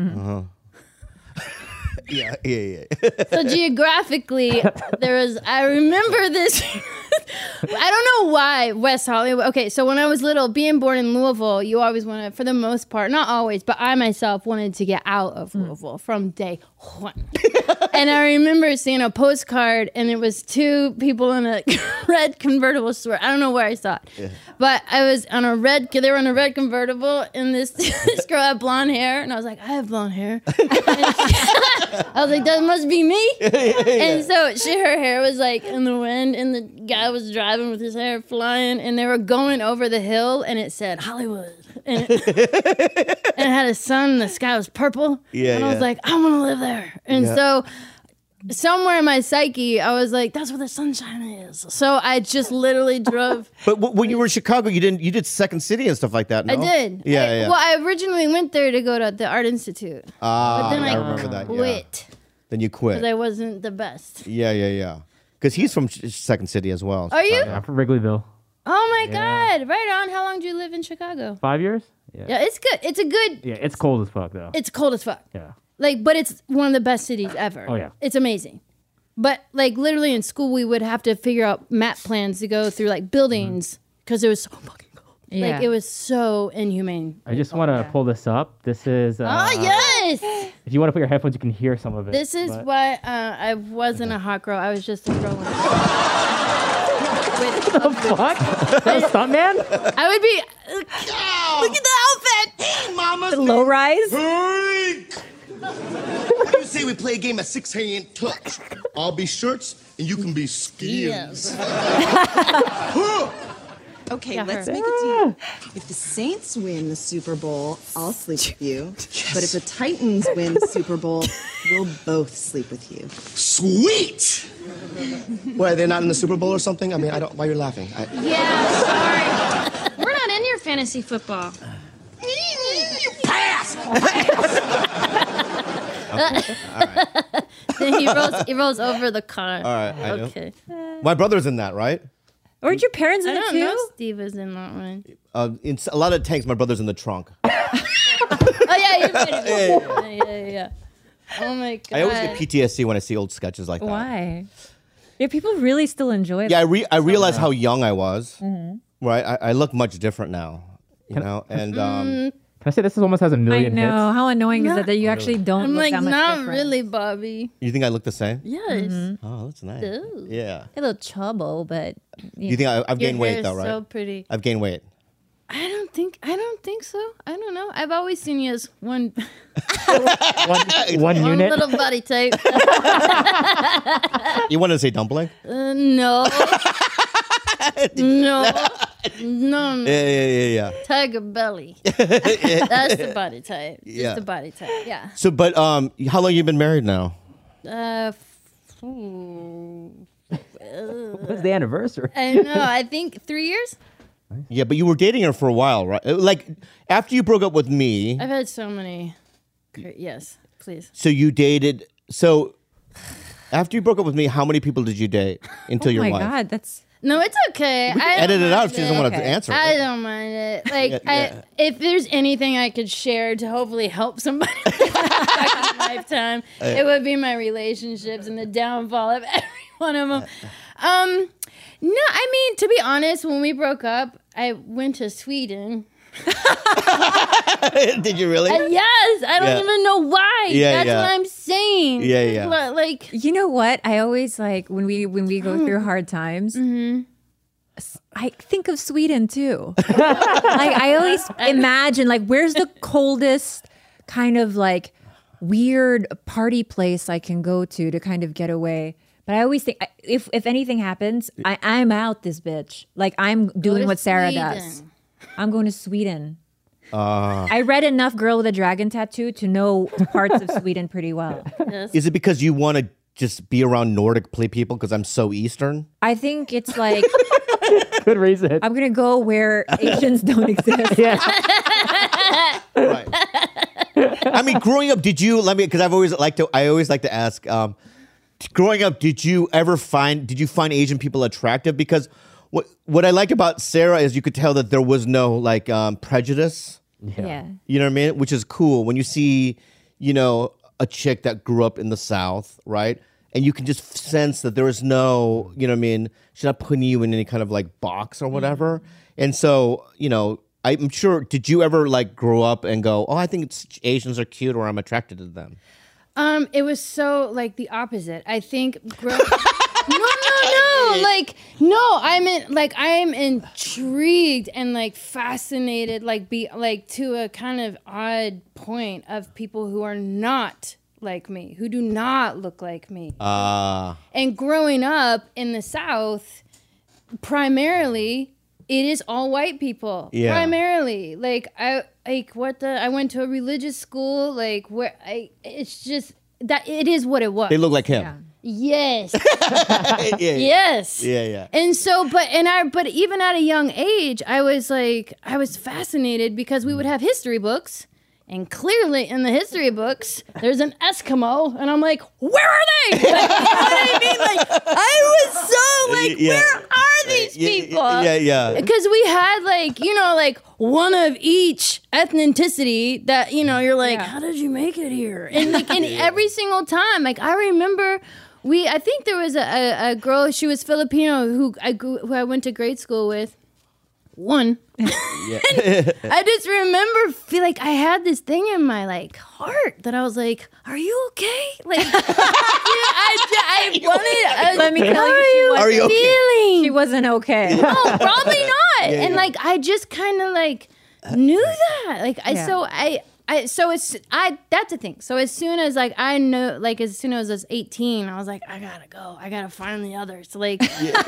Yeah, yeah, yeah. So geographically, there was. I remember this. I don't know why West Hollywood. Okay, so when I was little, being born in Louisville, you always wanted, for the most part, not always, but I myself wanted to get out of Louisville from day one. And I remember seeing a postcard, and it was two people in a red convertible store. I don't know where I saw it, but I was on a red. They were on a red convertible, and this this girl had blonde hair, and I was like, I have blonde hair. I was like, that must be me. And so she, her hair was like in the wind, and the guy was driving with his hair flying, and they were going over the hill, and it said Hollywood, and it, and it had a sun, and the sky was purple. Yeah, and I was yeah. like, I want to live there. And Yeah. so somewhere in my psyche, I was like, that's where the sunshine is. So I just literally drove. But w- when you were in Chicago, you didn't. You did Second City and stuff like that. No? I did. Yeah, I, yeah. Well, I originally went there to go to the Art Institute, Ah, but then I I, remember that. Yeah. quit Then you because quit. I wasn't the best. Yeah, yeah, yeah. Because he's from Ch- Second City as well. Are you? Yeah, from Wrigleyville. Oh my Yeah. God! Right on. How long do you live in Chicago? Five years? Yeah. Yeah, it's good. It's a good. Yeah, it's cold as fuck though. It's cold as fuck. Yeah. Like, but it's one of the best cities ever. Oh, yeah. It's amazing. But like literally in school, we would have to figure out map plans to go through like buildings because it was so fucking cold. Yeah. Like it was so inhumane. I just want to pull this up. This is. Uh, Oh yes! If you want to put your headphones, you can hear some of it. This is but- why uh, I wasn't a hot girl. I was just a girl. With, Fuck? Is that a stunt man? I would be. Look at the outfit. Mama's Low rise. What do you say we play a game of six hand touch? I'll be shirts and you can be skins. Okay, Yeah, let's her. make a deal. If the Saints win the Super Bowl, I'll sleep with you. But if the Titans win the Super Bowl, we'll both sleep with you. Sweet! Why, they're not in the Super Bowl or something? I mean, I don't. Why you're laughing? I, Yeah, sorry. We're not in your fantasy football. Pass! Then he rolls. He rolls over the car. All right, I know. Okay. My brother's in that, right? Weren't your parents in I it don't too? know. if Steve is in that one. Uh, in s- a lot of tanks, my brother's in the trunk. Oh yeah, you made it. Yeah, yeah, yeah, yeah. Oh my god. I always get P T S D when I see old sketches like that. Why? Yeah, people really still enjoy it. Yeah, I, re- I realize how young I was. Mm-hmm. Right, I, I look much different now. You know, and um, Mm. Can I say this almost has a I million know. hits? How annoying is it that you actually don't I'm look like, that much not different? really, Bobby. you think I look the same? Yes. Oh, that's nice. Ooh. Yeah. A little chubble, but You think I, I've Your gained hair weight is though, right? so pretty. I've gained weight. I don't think. I don't think so. I don't know. I've always seen you as one, One, one one unit. little body type. You wanted to say dumpling? Uh, no. no. No. no. Yeah, yeah, yeah, yeah. Tiger belly. That's the body type. Just Yeah. the body type. Yeah. So, but um, how long you been married now? Uh, f- ooh. When's the anniversary? I know. I think three years. Yeah, but you were dating her for a while, right? Uh, Like after you broke up with me, I've had so many. Yes, please. so you dated. So after you broke up with me, how many people did you date until oh your my wife? god, that's No, it's okay. We I can don't edit it out mind if she doesn't want to Okay. answer. I it. don't mind it. Like, Yeah, yeah. I, if there's anything I could share to hopefully help somebody in my lifetime, it would be my relationships and the downfall of every one of them. Um, no, I mean, to be honest, when we broke up, I went to Sweden. Did you really? And yes, I don't Yeah. even know why. Yeah, That's yeah. what I'm saying. Yeah, yeah. Li- Like, you know what? I always like when we when we go through hard times. s- I think of Sweden too. Like I always imagine like where's the coldest kind of like weird party place I can go to to kind of get away. But I always think I- if if anything happens, I, I'm out this bitch. Like I'm doing to what Sarah Sweden. does. I'm going to Sweden. I read enough Girl with a Dragon Tattoo to know parts of Sweden pretty well. Is it because you want to just be around Nordic play people because I'm so Eastern? I think it's like Good reason. I'm gonna go where Asians don't exist. Right. I mean, growing up, did you? Let me, because I've always like to. I always like to ask. Um, growing up, did you ever find? Did you find Asian people attractive? Because what what I like about Sarah is you could tell that there was no like um, prejudice. Yeah. You know what I mean? Which is cool when you see, you know, a chick that grew up in the South, right? And you can just sense that there is no, you know what I mean? She's not putting you in any kind of like box or whatever. And so, you know, I'm sure, did you ever like grow up and go, oh, I think it's, Asians are cute or I'm attracted to them? Um, it was so like the opposite. I think. Grow- no, no, no. Like no, I'm in. Like I am intrigued and like fascinated. Like be like to a kind of odd point of people who are not like me, who do not look like me. Ah. And growing up in the South, primarily. It is all white people, Yeah. primarily. Like I, like what the I went to a religious school, like where I. It's just that it is what it was. They look like him. Yes, yeah, yeah. yes. Yeah, yeah. And so, but and I, but even at a young age, I was like, I was fascinated because we would have history books, and clearly in the history books, there's an Eskimo, and I'm like, where are they? Like, you know what I mean? Like, I was so like, Yeah. where are these Yeah, people? Yeah, yeah. Because we had like, you know, like one of each ethnicity that, you know, you're like, Yeah. how did you make it here? And like, and every single time, like I remember we, I think there was a, a, a girl, she was Filipino who I grew, who I went to grade school with. One. I just remember feel like I had this thing in my like heart that I was like, "Are you okay?" Like, yeah, I, I wanted. I was, Let me tell "How you, are she you wasn't- Are you okay?" feeling? She wasn't okay. No, probably not. Yeah, and yeah. like I just kind of like knew that. Like I Yeah. so I I so it's I that's the thing. So as soon as like I know like as soon as I was eighteen, I was like I gotta go. I gotta find the others. Like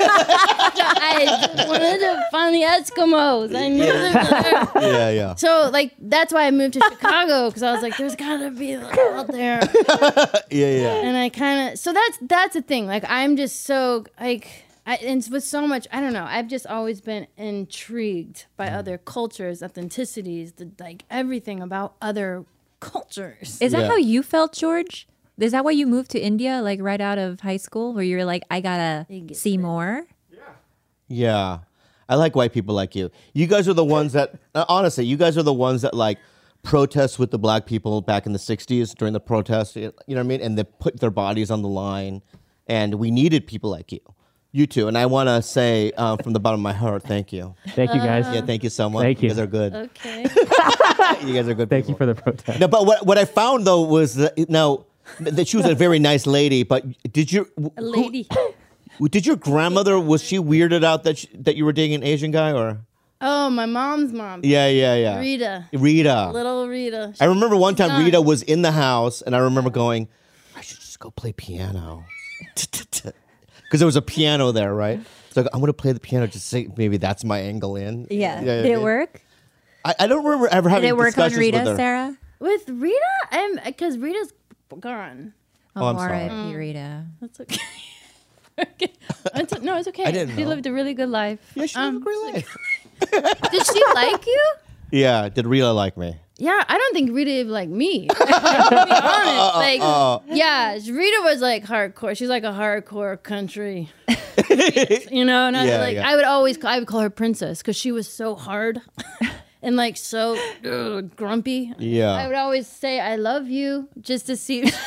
I wanted to find the Eskimos. I knew they were there. Yeah, yeah. So like that's why I moved to Chicago because I was like, there's gotta be a little out there. Yeah, yeah. And I kind of so that's that's the thing. Like I'm just so like I and with so much I don't know. I've just always been intrigued by other cultures, ethnicities, the like everything about other cultures. Is that Yeah. how you felt, George? Is that why you moved to India, like right out of high school, where you were like, I gotta get see more? Yeah. I like white people like you. You guys are the ones that, uh, honestly, you guys are the ones that like protest with the black people back in the sixties during the protest. You know what I mean? And they put their bodies on the line. And we needed people like you. You too. And I want to say um, from the bottom of my heart, thank you. Thank you, guys. Yeah, thank you so much. Thank you. You guys are good. Okay. You guys are good Thank people. you for the protest. No, but what what I found though was that now that she was a very nice lady. But did you A lady. Who, did your grandmother, was she weirded out that she, that you were dating an Asian guy or? Oh, my mom's mom. Yeah, yeah, yeah. Rita. Rita. Little Rita. I remember one time Done. Rita was in the house, and I remember going, I should just go play piano. Because there was a piano there, right? So I'm going to play the piano just to say maybe that's my angle in. Yeah. You know what I Did it mean? work? I, I don't remember ever having Did it work on discussions Rita, with her. Sarah? With Rita? I'm because Rita's gone. Oh, I'm all sorry. right, P. Rita. That's okay. Okay. It's, no, it's okay. I didn't She know. lived a really good life. Yeah, she Um, was a great life. Did she like you? Yeah, did Rita like me? Yeah, I don't think Rita even liked me. to be honest, like, yeah, Rita was like hardcore. She's like a hardcore country, you know. And I Yeah, like, yeah. I would always, call, I would call her princess because she was so hard and like so ugh, grumpy. Yeah. I would always say I love you just to see, like,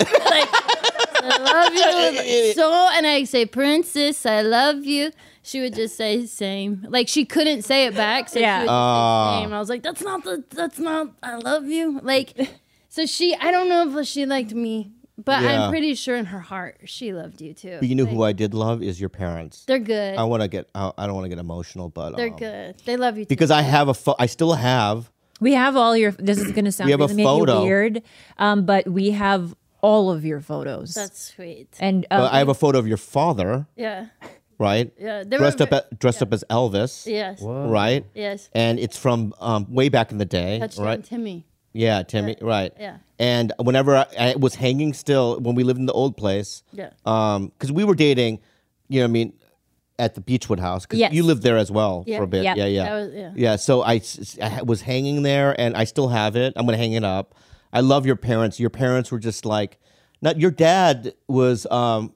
I love you so, and I say princess, I love you. She would just say same. Like she couldn't say it back, so Yeah. she would just Ah. say same. I was like, that's not the that's not I love you. Like so she I don't know if she liked me, but Yeah. I'm pretty sure in her heart she loved you too. But you know who I did love is your parents. They're good. I want to get, I, I don't want to get emotional, but They're um, good. They love you too. because I have a, pho- I still have. We have all your, this is going to sound We have a really maybe photo. weird, um, but we have all of your photos. That's sweet. and uh, Uh, I have a photo of your father, Yeah. right? Yeah. They Dressed were, up, at, dressed up as Elvis, Yes. right? Yes. And it's from um, way back in the day, Touchdown right? Timmy. Yeah, Timmy, right? Yeah. And whenever I, I was hanging still when we lived in the old place, Yeah. um, because we were dating, you know, what I mean, at the Beechwood house, because Yes. you lived there as well Yeah. for a bit. Yep. Yeah, yeah, That was- yeah. So I, s- I was hanging there, and I still have it. I'm gonna hang it up. I love your parents. Your parents were just like, not your dad was um,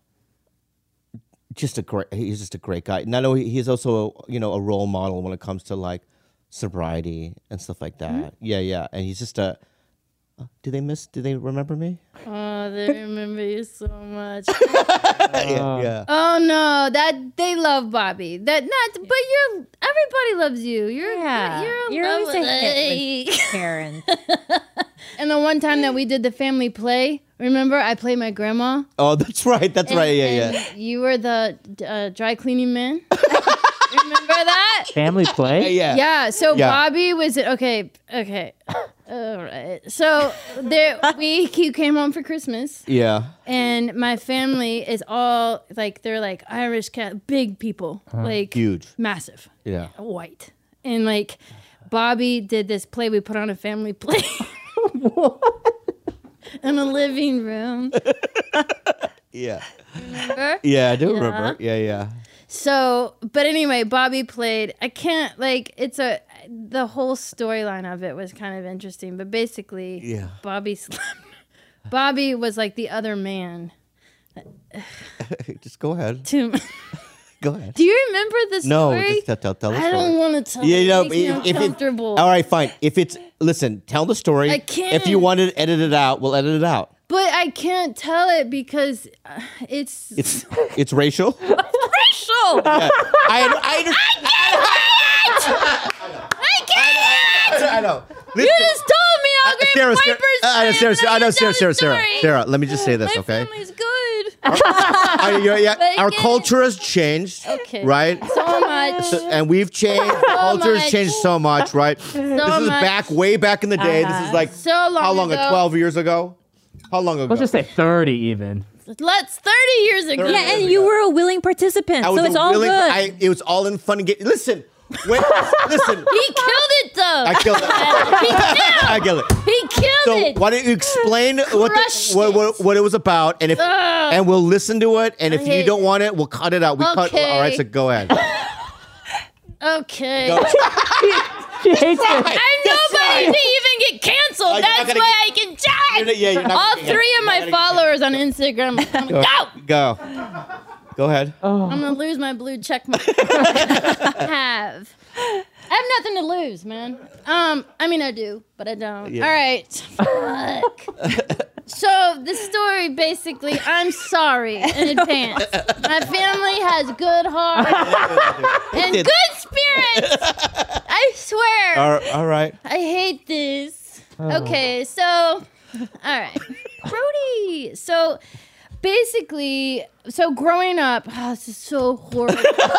just a great. He's just a great guy. Not only he's also you know a role model when it comes to like sobriety and stuff like that. Mm-hmm. Yeah, yeah. And he's just a. uh, Do they miss? Do they remember me? Oh, they remember you so much. yeah, yeah. Oh no, that they love Bobby. That not, but you're everybody loves you. You're yeah, you're, you're always a lovely. hit with parents. And the one time that we did the family play, remember I played my grandma. Oh, that's right. That's And- right. Yeah, and yeah. You were the uh, dry cleaning man. Remember that? Family play? Yeah. Yeah. So Yeah. Bobby was okay. Okay. All right. So there we he came home for Christmas. Yeah. And my family is all like they're like Irish cat, big people, like Huge. massive, Yeah. white, and like Bobby did this play. We put on a family play in a living room. Yeah. Remember? Yeah, I do remember. Yeah, yeah. So, but anyway, Bobby played. I can't like it's a the whole storyline of it was kind of interesting, but basically, Yeah. Bobby slept. Bobby was like the other man. Just go ahead. To Go ahead. do you remember the No, story? just tell, tell, tell the I story. don't want to tell. Yeah, it you know, makes me if, if it, uncomfortable. all right, fine. If it's listen, tell the story. I can't. If you want to edit it out, we'll edit it out. But I can't tell it because uh, it's It's it's racial. racial. I I, I, I can't. I, I know. You just told me I'll get Sarah, Sarah, Piper's I know, friend, Sarah, and Sarah, I now know, you Sarah, tell Sarah, the Sarah, story. Sarah. Let me just say this, My okay? family's good. I, yeah, yeah, But our again- culture has changed, Okay. right? So much. So- and we've changed. Culture has much. changed so much, right? this is much. back, way back in the day. This is like So long how long? ago. Twelve years ago? How long ago? Let's just say thirty even. Let's thirty years ago. Yeah, and you were a willing participant, I was so it's a all willing- good. I, it was all in fun and game. Listen, when, listen. He killed it though. I killed it. I killed it. He killed So it. why don't you explain what, crushed the, what, what what it was about, and if Ugh. and we'll listen to it, and if you Okay. don't want it, we'll cut it out. We cut. Okay. All right, so go ahead. Okay. Go. She hates it. I'm nobody right. to even get canceled. Oh, you're not That's gonna why get- I can chat. You're not- yeah, you're not All gonna get- three of you're my not gonna get followers on Instagram are gonna go. Go. Go ahead. I'm gonna lose my blue check mark. have. I have nothing to lose, man. Um, I mean I do, but I don't. Yeah. All right. Fuck. So the story basically, I'm sorry in advance. My family has good heart and did. good spirits. I swear. All right. All right. I hate this. Okay, so, all right. Brody. So, basically, so growing up, oh, this is so horrible.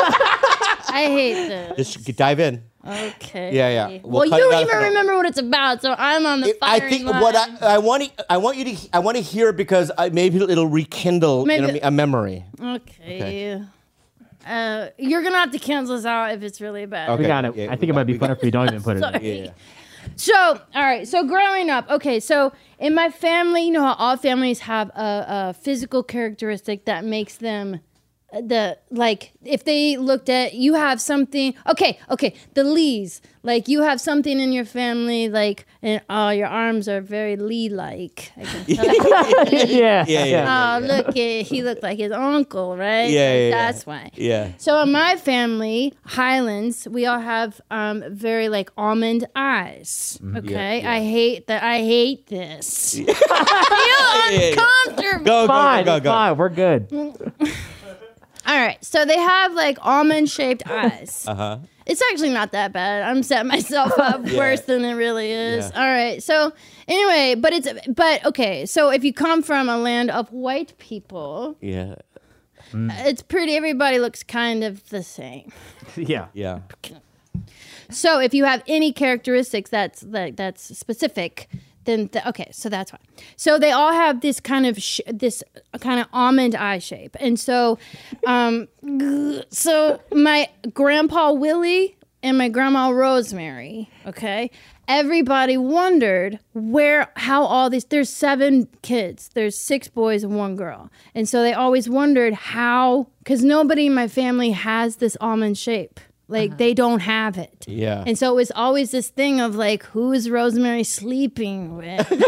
I hate this. Just dive in. Okay. Yeah, yeah. We'll Well, cut you it don't out even for- remember what it's about, so I'm on the It- I firing think line. what I, I want to, I want you to I want to hear it because I, maybe it'll rekindle you know, Maybe- a memory. Okay. Uh, you're gonna have to cancel this out if it's really bad. Okay. We got it. Yeah, I we think it got- might be we funner got- if we don't even put it in. Sorry. Yeah. So, all right. So, growing up, okay. So, in my family, you know how all families have a, a physical characteristic that makes them the like. If they looked at you, have something. Okay, okay. The Lees, like you have something in your family, like, and oh, your arms are very Lee-like. I can tell you. yeah. Yeah, yeah. Oh, look at he looked like his uncle, right? Yeah, Like, yeah, yeah. that's why. Yeah. So in my family, Highlands, we all have um, very like almond eyes. Okay, Yeah, yeah. I hate that. I hate this. I Yeah, feel yeah. uncomfortable. Go, go, Fine, go, go, go. fine. We're good. All right, so they have like almond shaped eyes. Uh huh. It's actually not that bad. I'm setting myself up Yeah. worse than it really is. Yeah. All right. So anyway, but it's but okay. So if you come from a land of white people, Yeah. it's pretty. Everybody looks kind of the same. Yeah. Yeah. So if you have any characteristics that's that, that's specific, then the, okay, so that's fine. So they all have this kind of sh- this kind of almond eye shape, and so, um, so my grandpa Willie and my grandma Rosemary, okay, everybody wondered where how all these. There's seven kids. There's six boys and one girl, and so they always wondered how because nobody in my family has this almond shape. Like they don't have it. Yeah. And so it was always this thing of like, who is Rosemary sleeping with? and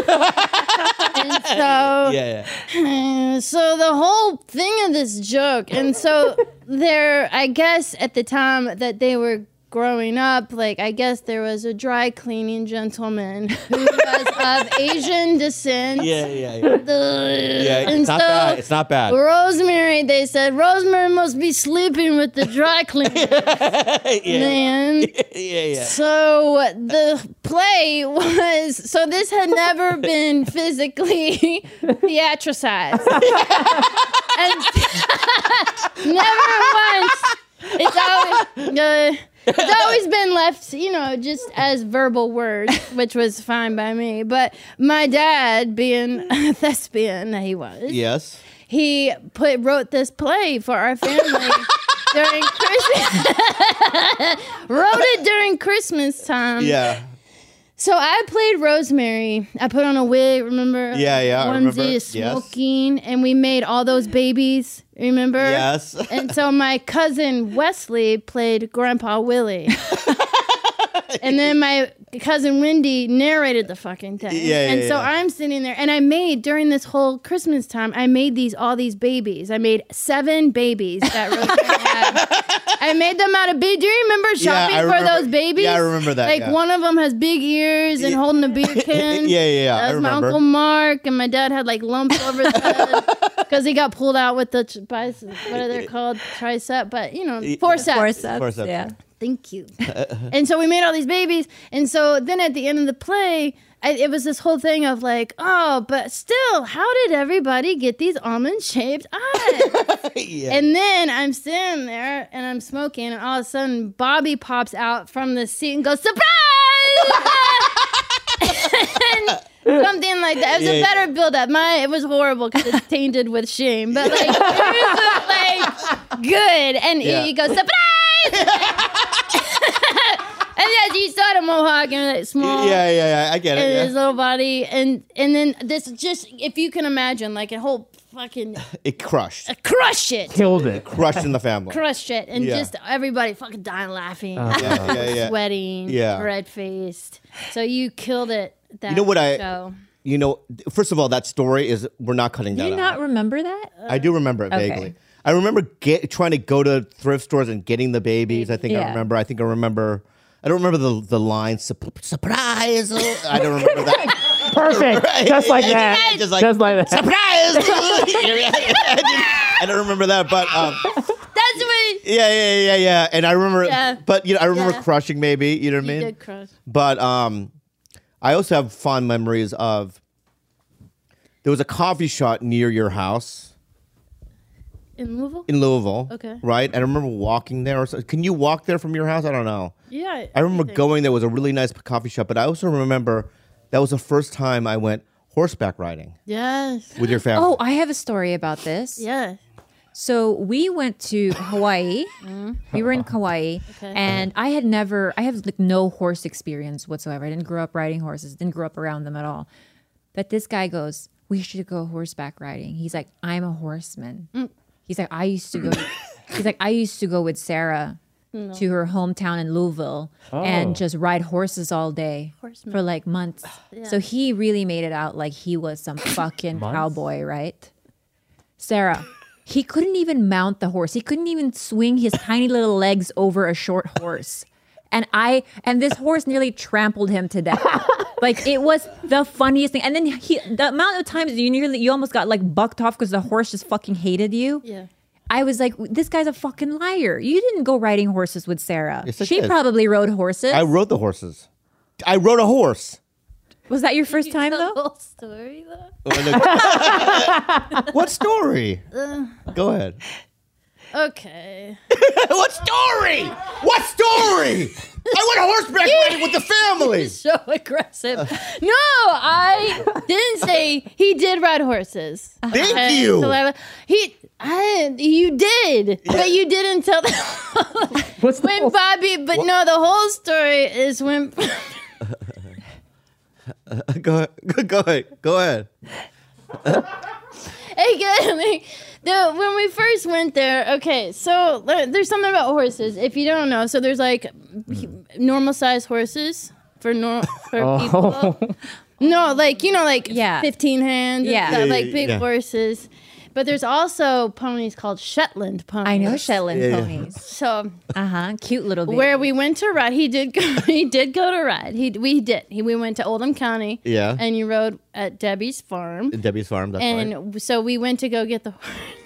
so, Yeah. Yeah. so the whole thing of this joke, and so there, I guess at the time that they were growing up, like I guess there was a dry cleaning gentleman who was of Asian descent. Yeah. Yeah. Yeah. The- Yeah. and It's not so bad. It's not bad. Rosemary, they said, Rosemary must be sleeping with the dry cleaner. yeah. Man. Yeah. Yeah. So the play was so this had never been physically theatricized. And never once. It's always uh, it's always been left, you know, just as verbal words, which was fine by me. But my dad, being a thespian that he was, Yes. he put wrote this play for our family during Christmas. wrote it during Christmas time. Yeah. So I played Rosemary. I put on a wig, remember? Yeah, yeah, I Onesie, remember. Yes. smoking, and we made all those babies. Remember? Yes. And so my cousin Wesley played Grandpa Willie. And then my cousin Wendy narrated the fucking thing. Yeah, yeah, and so yeah. I'm sitting there, and I made during this whole Christmas time, I made these all these babies. I made seven babies that Rosemary had. I made them out of big. Do you remember Yeah, shopping I for remember- those babies? yeah, I remember that, Like yeah. one of them has big ears and holding a beer can. Yeah, yeah, yeah, I That was my remember. Uncle Mark, and my dad had like lumps over his head because he got pulled out with the tr- bicep. What are they called? Tricep, but you know, forceps. Forceps. Forceps. Yeah. Thank you. And so we made all these babies. And so then at the end of the play, I, it was this whole thing of like, oh, but still, how did everybody get these almond shaped eyes? Yeah. And then I'm sitting there and I'm smoking, and all of a sudden Bobby pops out from the seat and goes, surprise! And something like that. It was Yeah, a yeah. better build up. My it was horrible because it's tainted with shame. But like it was like good. And Yeah. he goes, surprise! And yes, he saw the mohawk and like small. Yeah, yeah, yeah. I get And it. his Yeah. little body, and and then this just if you can imagine, like a whole fucking It crushed. crushed it. Killed it. Crushed in the family. Crushed it. And Yeah. just everybody fucking dying laughing. Yeah, yeah, yeah. Sweating. Yeah. Red faced. So you killed it. That You know what I- show. You know, first of all, that story is we're not cutting Do that you out. not remember that? I do remember it Okay. vaguely. I remember get, trying to go to thrift stores and getting the babies. I think I Yeah. remember. I think I remember. I don't remember the the line "Sup- surprise. I don't remember that. Perfect. Just like that. Just like, Just like that. surprise. I don't remember that, but um, That's what yeah, yeah, yeah, yeah. And I remember, Yeah. but you know, I remember Yeah. crushing maybe. You know what I you mean? did crush. But um, I also have fond memories of. There was a coffee shop near your house In Louisville? in Louisville. Okay. Right? And I remember walking there. Or so, can you walk there from your house? I don't know. Yeah. I remember think- going there. It was a really nice coffee shop. But I also remember that was the first time I went horseback riding Yes. with your family. Oh, I have a story about this. Yeah. So we went to Hawaii. We were in Hawaii, Okay. and I had never, I have like no horse experience whatsoever. I didn't grow up riding horses, didn't grow up around them at all. But this guy goes, "We should go horseback riding." He's like, "I'm a horseman." He's like, "I used to go." He's like, "I used to go with Sarah to her hometown in Louisville and just ride horses all day Horseman. for like months." So he really made it out like he was some fucking cowboy, right? Sarah, he couldn't even mount the horse. He couldn't even swing his tiny little legs over a short horse. And I and this horse nearly trampled him to death. Like it was the funniest thing. And then he the amount of times you nearly you almost got like bucked off because the horse just fucking hated you. Yeah. I was like, this guy's a fucking liar. You didn't go riding horses with Sarah. Yes, I She did. probably rode horses. I rode the horses. I rode a horse. was that your first time The though? whole story though. What story? Go ahead. Okay. What story? What story? I went horseback riding with the family. So aggressive. No, I didn't say he did ride horses. Thank Okay, you. so I- he, I, you did, but you didn't tell the What's the when whole- Bobby. But no, the whole story is when. Go ahead. Go ahead. Go ahead. Again, like, the, when we first went there, okay, so there- there's something about horses. If you don't know, so there's like normal size horses for nor- for Oh. people. No, like you know, like Yeah. fifteen hands, and Yeah. stuff, Yeah, like yeah, big yeah. horses. But there's also ponies called Shetland ponies. I know Shetland Yeah, yeah. ponies. So Uh-huh. Cute little baby. where we went to ride, he did go, he did go to ride. He we did. He, we went to Oldham County. Yeah. And you rode at Debbie's farm. Debbie's farm. That's And right. so we went to go get the.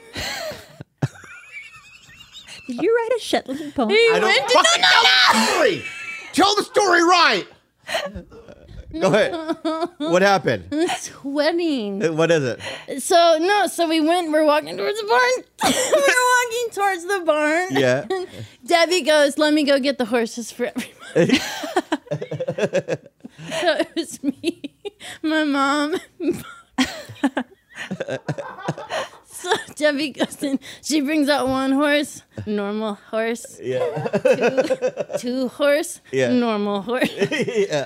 Did you ride a Shetland pony? I don't fucking tell the story. Tell the story right. Go ahead. What happened? Sweating. What is it? So no, so we went. We're walking towards the barn. we're walking towards the barn. Yeah. Debbie goes, "Let me go get the horses for everybody." So it was me, my mom. So Debbie goes in. She brings out one horse, normal horse. Yeah. Two, two horse, Yeah. normal horse. Yeah.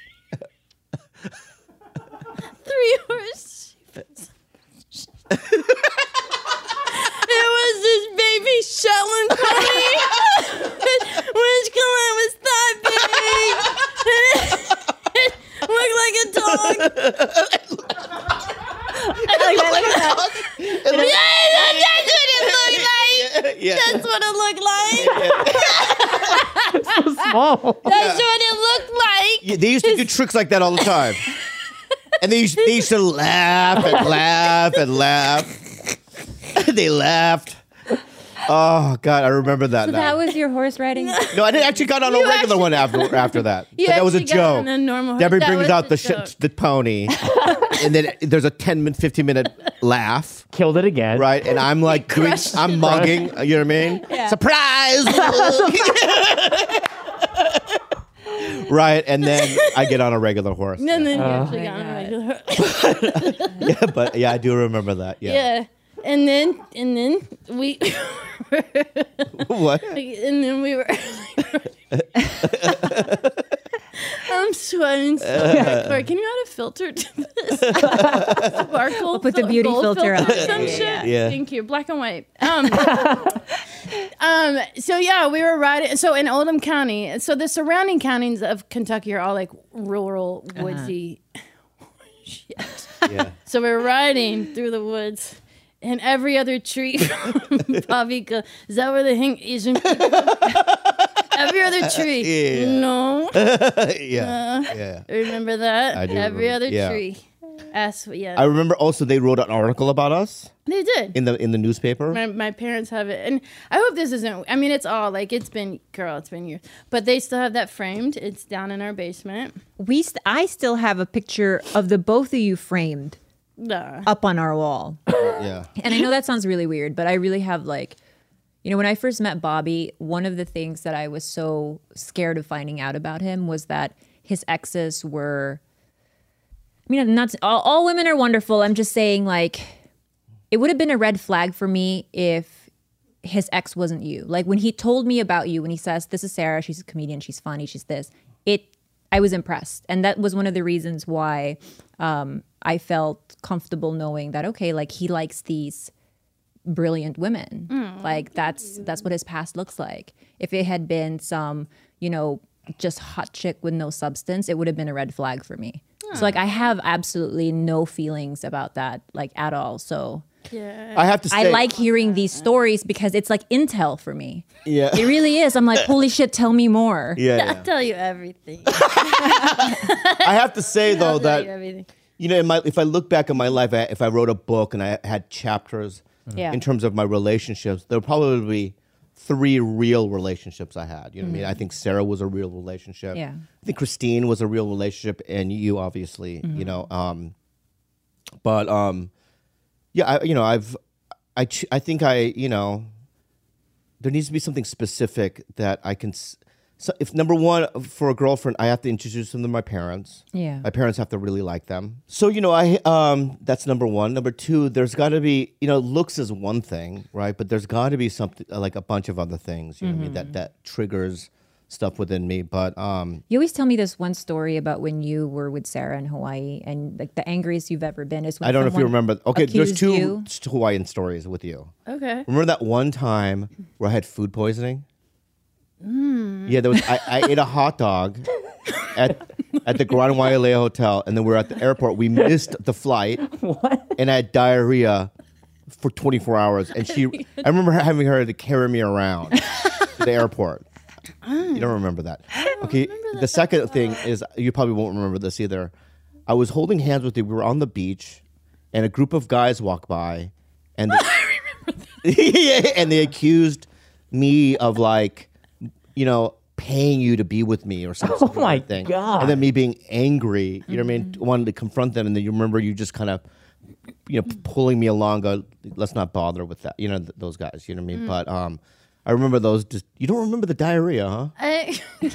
Three horse. It was this baby Shetland pony, which Colin was that big. It looked like a dog. Like that, like that. Yeah, that's what it looked like. Yeah. That's what it looked like. Small. That's what it looked like. Yeah, they used to do tricks like that all the time. And they used, they used to laugh and laugh and laugh. They laughed. Oh, God, I remember that So now. that was your horse riding? no, I didn't actually got on a You regular actually- one after after that. You But that was a actually got joke. on a normal horse. Debbie That brings was out a the joke. sh- the pony, and then there's a ten minute, fifteen minute laugh, Killed it again. right? And I'm like doing, crushed I'm it. mugging. You know what I mean? Yeah. Surprise! Right, and then I get on a regular horse. And then you Oh. actually got on a God. regular horse. Yeah, but yeah, I do remember that. Yeah. Yeah. And then and then we What? and then we were I'm sweating so hardcore. Can you add a filter to this? Sparkle. Put the beauty gold filter on. Some shit. Yeah. Thank you. Black and white. Um, um. So yeah, we were riding. So in Oldham County. So the surrounding counties of Kentucky are all like rural, woodsy. Shit. Yeah. So we were riding through the woods. And every other tree, Bobby goes, is that where the hang Asian people? Every other tree. Yeah. No. yeah. yeah. Remember that? I do Every remember- other yeah. tree. Ask, yeah. I remember also they wrote an article about us they did. in the in the newspaper. My, my parents have it. And I hope this isn't, I mean, it's all like, it's been, girl, it's been years. But they still have that framed. It's down in our basement. We, st- I still have a picture of the both of you framed Nah. up on our wall. Yeah. And I know that sounds really weird, but I really have like, you know, when I first met Bobby, one of the things that I was so scared of finding out about him was that his exes were, I mean, not all, all women are wonderful. I'm just saying, like, it would have been a red flag for me if his ex wasn't you. Like when he told me about you, when he says, "This is Sarah, she's a comedian, she's funny, she's this," it, I was impressed. And that was one of the reasons why um, I felt comfortable knowing that, okay, like he likes these brilliant women. Like that's that's what his past looks like. If it had been some, you know, just hot chick with no substance, it would have been a red flag for me. So like I have absolutely no feelings about that, like at all. So Yeah. I have to say, I like hearing these stories because it's like intel for me. Yeah. It really is. I'm like, holy shit, tell me more. Yeah. I'll yeah. tell you everything. I have to say though I'll tell you that everything. you know, in my, if I look back at my life, I, if I wrote a book and I had chapters Yeah. in terms of my relationships, there would probably be three real relationships I had. You know what I mean? I think Sarah was a real relationship. Yeah. I think Christine was a real relationship, and you obviously, you know. Um, but um, yeah, I, you know, I've, I, ch- I think I, you know, there needs to be something specific that I can. S- so if number one for a girlfriend, I have to introduce them to my parents. Yeah. My parents have to really like them. So, you know, I um that's number one. Number two, there's got to be, you know, looks is one thing, right? But there's got to be something like a bunch of other things, you know what I mean, that that triggers stuff within me. But um You always tell me this one story about when you were with Sarah in Hawaii, and like the angriest you've ever been is when I don't know if you someone remember. Okay, there's accused two you. s- Hawaiian stories with you. Okay. Remember that one time where I had food poisoning? Yeah, there was. I, I ate a hot dog at at the Grand Wailea Hotel, and then we were at the airport. We missed the flight, What? and I had diarrhea for twenty-four hours. And she, I remember having her to carry me around to the airport. You don't remember that? Okay. The second thing is you probably won't remember this either. I was holding hands with you. We were on the beach, and a group of guys walked by, and they, and they accused me of like, you know, paying you to be with me or something. Oh my thing. God. And then me being angry, you know what I mean? Wanted to confront them, and then you remember you just kind of, you know, p- pulling me along. Go, let's not bother with that. You know, th- those guys. You know what I mean? But um, I remember those. Just you don't remember the diarrhea, huh? I,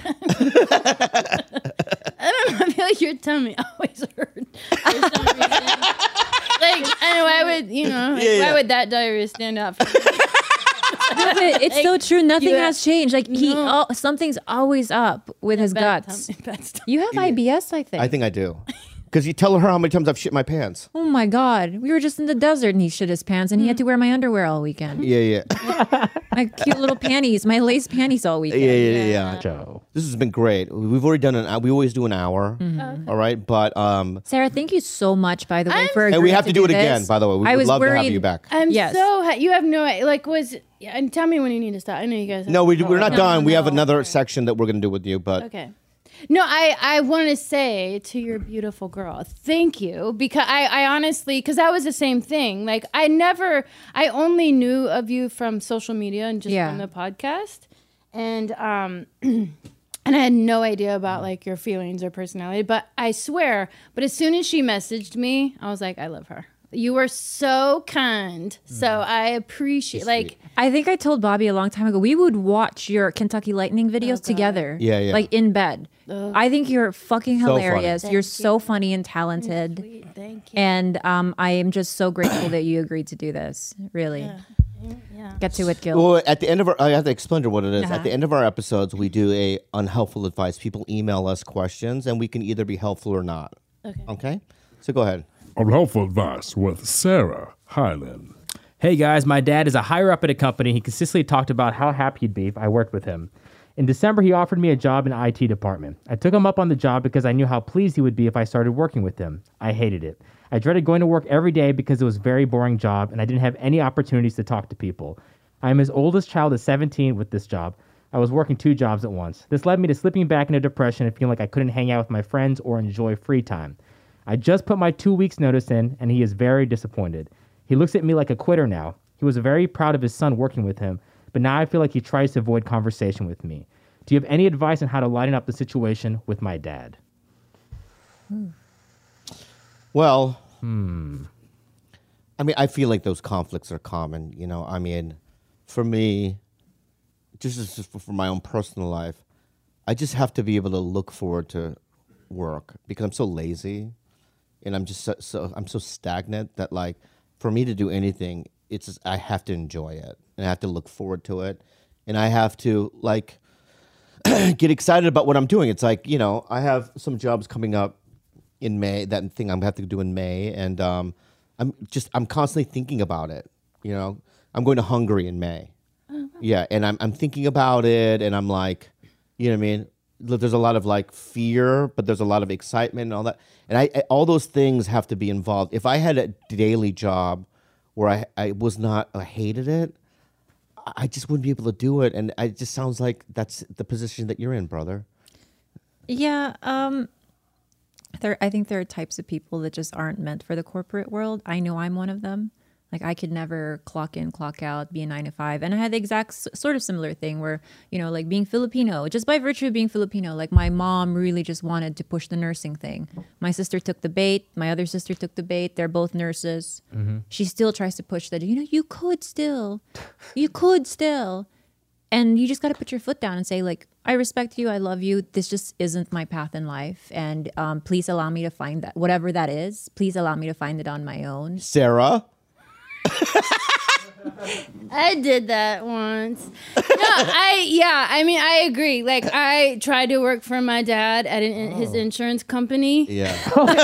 I don't know. I feel like your tummy always hurt for some reason. Like, and why would you know? Like, Yeah, yeah. Why would that diarrhea stand out? For me? But it's so true. Nothing you has changed. Like he, No. all, something's always up with his Bad guts. tummy, bad stomach. You have I B S, I think. I think I do. Because you tell her how many times I've shit my pants. Oh my God, we were just in the desert and he shit his pants, and he had to wear my underwear all weekend. Yeah, yeah, My cute little panties, my lace panties all yeah, weekend. yeah, yeah. yeah. Joe. This has been great. We've already done an. We always do an hour. All right, but um, Sarah, thank you so much, by the way, I'm- for and we agreeing have to do it this. again. By the way, we I would was love to have worried- you back. I'm Yes. so ha- you have no like was yeah, and tell me when you need to stop. I know you guys. Have No, we, we're not No, done. We have no. another section that we're going to do with you, but Okay. No, I, I want to say to your beautiful girl, thank you. Because I, I honestly, because that was the same thing. Like, I never, I only knew of you from social media and just Yeah. from the podcast. And, um, and I had no idea about like your feelings or personality, but I swear, but as soon as she messaged me, I was like, I love her. You were so kind. So I appreciate, like, I think I told Bobby a long time ago, we would watch your Kentucky Lightning videos together. Yeah, yeah. Like in bed. I think you're fucking So funny. hilarious. Thank You're you. so funny and talented. sweet, thank you. And um, I am just so grateful that you agreed to do this. Really. Yeah. Get to it, Gil. well, at the end of our, I have to explain to her what it is. Uh-huh. At the end of our episodes, we do a unhelpful advice. People email us questions, and we can either be helpful or not. Okay. Okay. So go ahead. Unhelpful advice with Sarah Hyland. Hey guys, my dad is a higher up at a company. He consistently talked about how happy he'd be if I worked with him. In December, he offered me a job in the I T department. I took him up on the job because I knew how pleased he would be if I started working with him. I hated it. I dreaded going to work every day because it was a very boring job and I didn't have any opportunities to talk to people. I am his oldest child at seventeen with this job. I was working two jobs at once. This led me to slipping back into depression and feeling like I couldn't hang out with my friends or enjoy free time. I just put my two weeks notice in and he is very disappointed. He looks at me like a quitter now. He was very proud of his son working with him, but now I feel like he tries to avoid conversation with me. Do you have any advice on how to lighten up the situation with my dad? Hmm. Well, Hmm. I mean, I feel like those conflicts are common. You know, I mean, for me, just as for for my own personal life, I just have to be able to look forward to work because I'm so lazy, and I'm just so, so I'm so stagnant that like for me to do anything, it's just, I have to enjoy it and I have to look forward to it, and I have to like get excited about what I'm doing. It's like, you know, I have some jobs coming up in May, that thing I'm gonna have to do in May, and um, I'm just I'm constantly thinking about it. You know, I'm going to Hungary in May. Oh, wow. Yeah, and I'm I'm thinking about it, and I'm like, you know what I mean? Look, there's a lot of like fear, but there's a lot of excitement and all that, and I, I all those things have to be involved. If I had a daily job where I I was not I hated it, I just wouldn't be able to do it, and it just sounds like that's the position that you're in, brother. Yeah, um, there. I think there are types of people that just aren't meant for the corporate world. I know I'm one of them. Like I could never clock in, clock out, be a nine to five. And I had the exact s- sort of similar thing where, you know, like being Filipino, just by virtue of being Filipino, like my mom really just wanted to push the nursing thing. My sister took the bait. My other sister took the bait. They're both nurses. Mm-hmm. She still tries to push that, you know, you could still, you could still. And you just got to put your foot down and say, like, I respect you. I love you. This just isn't my path in life. And um, please allow me to find that, whatever that is, please allow me to find it on my own. Sarah? I did that once. No, I yeah. I mean, I agree. Like, I tried to work for my dad at an, his insurance company. Yeah.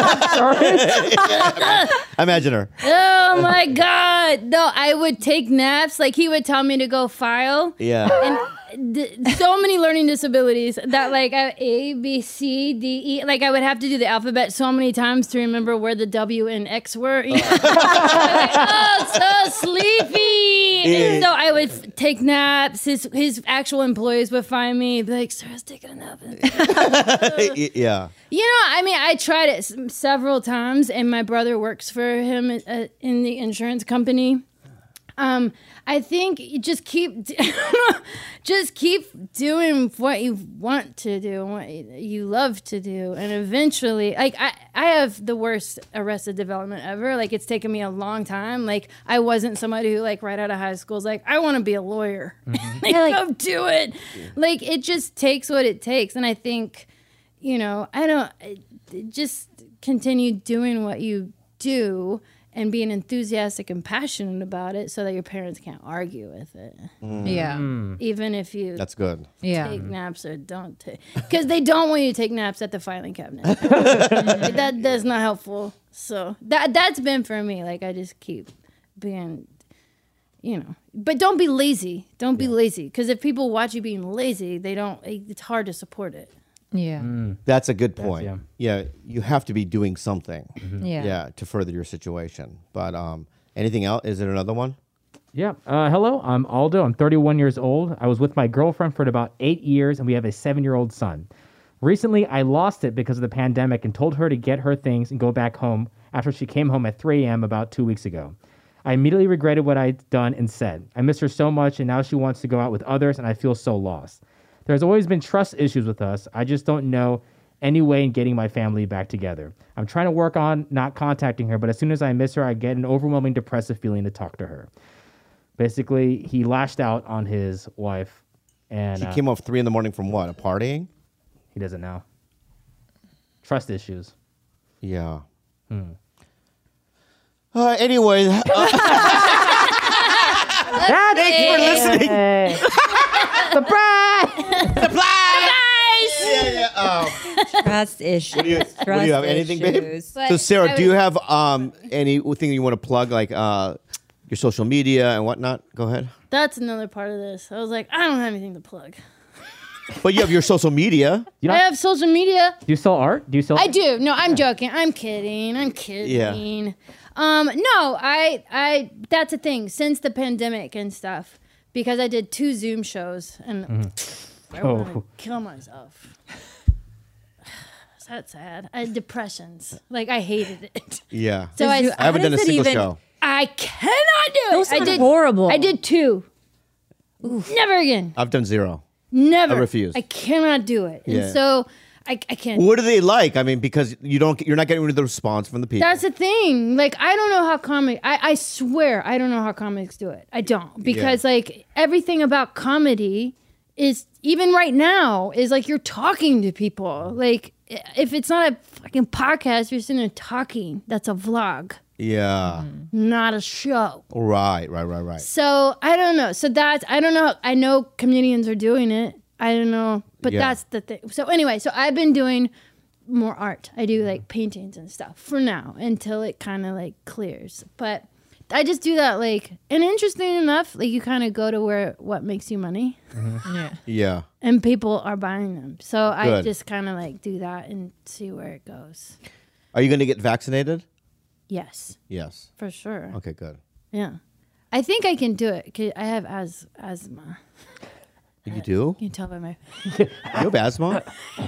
Imagine her. Oh my God! No, I would take naps. Like he would tell me to go file. Yeah. And d- so many learning disabilities that like I, A, B, C, D, E. Like I would have to do the alphabet so many times to remember where the W and X were. You know? Like, oh, so sleepy. And so I would f- take naps. His his actual employees would find me, be like, "Sarah's taking a nap." Yeah. You know, I mean, I tried it s- several times, and my brother works for him uh, in the insurance company. Um, I think you just keep, just keep doing what you want to do, what you love to do, and eventually, like I, I have the worst Arrested Development ever. Like it's taken me a long time. Like I wasn't somebody who, like, right out of high school is like, I want to be a lawyer. Mm-hmm. like, Yeah, like- go do it. Yeah. Like it just takes what it takes, and I think, you know, I don't just continue doing what you do. And being enthusiastic and passionate about it so that your parents can't argue with it. Mm. Yeah. Mm. Even if you That's good. Yeah. take naps or don't take. Because they don't want you to take naps at the filing cabinet. Like, that that's not helpful. So that, that's been for me. Like, I just keep being, you know. But don't be lazy. Don't be lazy. Because if people watch you being lazy, they don't, it's hard to support it. Yeah. Mm. That's a good point. That's, yeah. yeah, you have to be doing something. Mm-hmm. Yeah. Yeah, to further your situation. But um, anything else? Is it another one? Yeah. Uh, hello, I'm Aldo. I'm thirty-one years old. I was with my girlfriend for about eight years, and we have a seven-year-old son. Recently, I lost it because of the pandemic and told her to get her things and go back home after she came home at three a.m. about two weeks ago. I immediately regretted what I'd done and said. I miss her so much, and now she wants to go out with others, and I feel so lost. There's always been trust issues with us. I just don't know any way in getting my family back together. I'm trying to work on not contacting her, but as soon as I miss her, I get an overwhelming depressive feeling to talk to her. Basically, he lashed out on his wife. And She uh, came off three in the morning from what? A partying? He doesn't know. Trust issues. Yeah. Hmm. Uh, anyway. Uh, Thank you for listening. Surprise! Surprise! Guys! Yeah, yeah. Trust issues. What do you, what do Trust you have? Anything, babe? issues. But So, Sarah, I do you would- have um anything you want to plug, like uh your social media and whatnot? Go ahead. That's another part of this. I was like, I don't have anything to plug. But you have your social media. You I not, have social media. do you sell art? Do you sell? I do. No, I'm joking. I'm kidding. I'm kidding. Um, no, I, I. That's a thing since the pandemic and stuff, because I did two Zoom shows and I want to Oh. kill myself. Is that sad? I had depressions. Like I hated it. Yeah. So I, I haven't How done a does it single even- show. I cannot do it. Those I sound did horrible. I did two. Never again. I've done zero. Never. I refuse. I cannot do it. Yeah. And so I, I can't. What are they like? I mean, because you don't, you're not getting the response from the people. That's the thing. Like, I don't know how comic. I, I swear, I don't know how comics do it. I don't, because Yeah. like everything about comedy is, even right now, is like you're talking to people. Like, if it's not a fucking podcast, you're sitting there talking. That's a vlog, yeah. not a show. Right. Right. Right. Right. So I don't know. So that's, I don't know. I know comedians are doing it. I don't know, but Yeah. that's the thing. So anyway, so I've been doing more art. I do like paintings and stuff for now until it kind of like clears. But I just do that like, and interesting enough, like you kind of go to where what makes you money, Yeah. Yeah. and people are buying them. So I Good. just kind of like do that and see where it goes. Are you going to get vaccinated? Yes, Yes. for sure. Okay. Good. Yeah, I think I can do it. 'Cause I have as asthma. You do? You can tell by my You have asthma?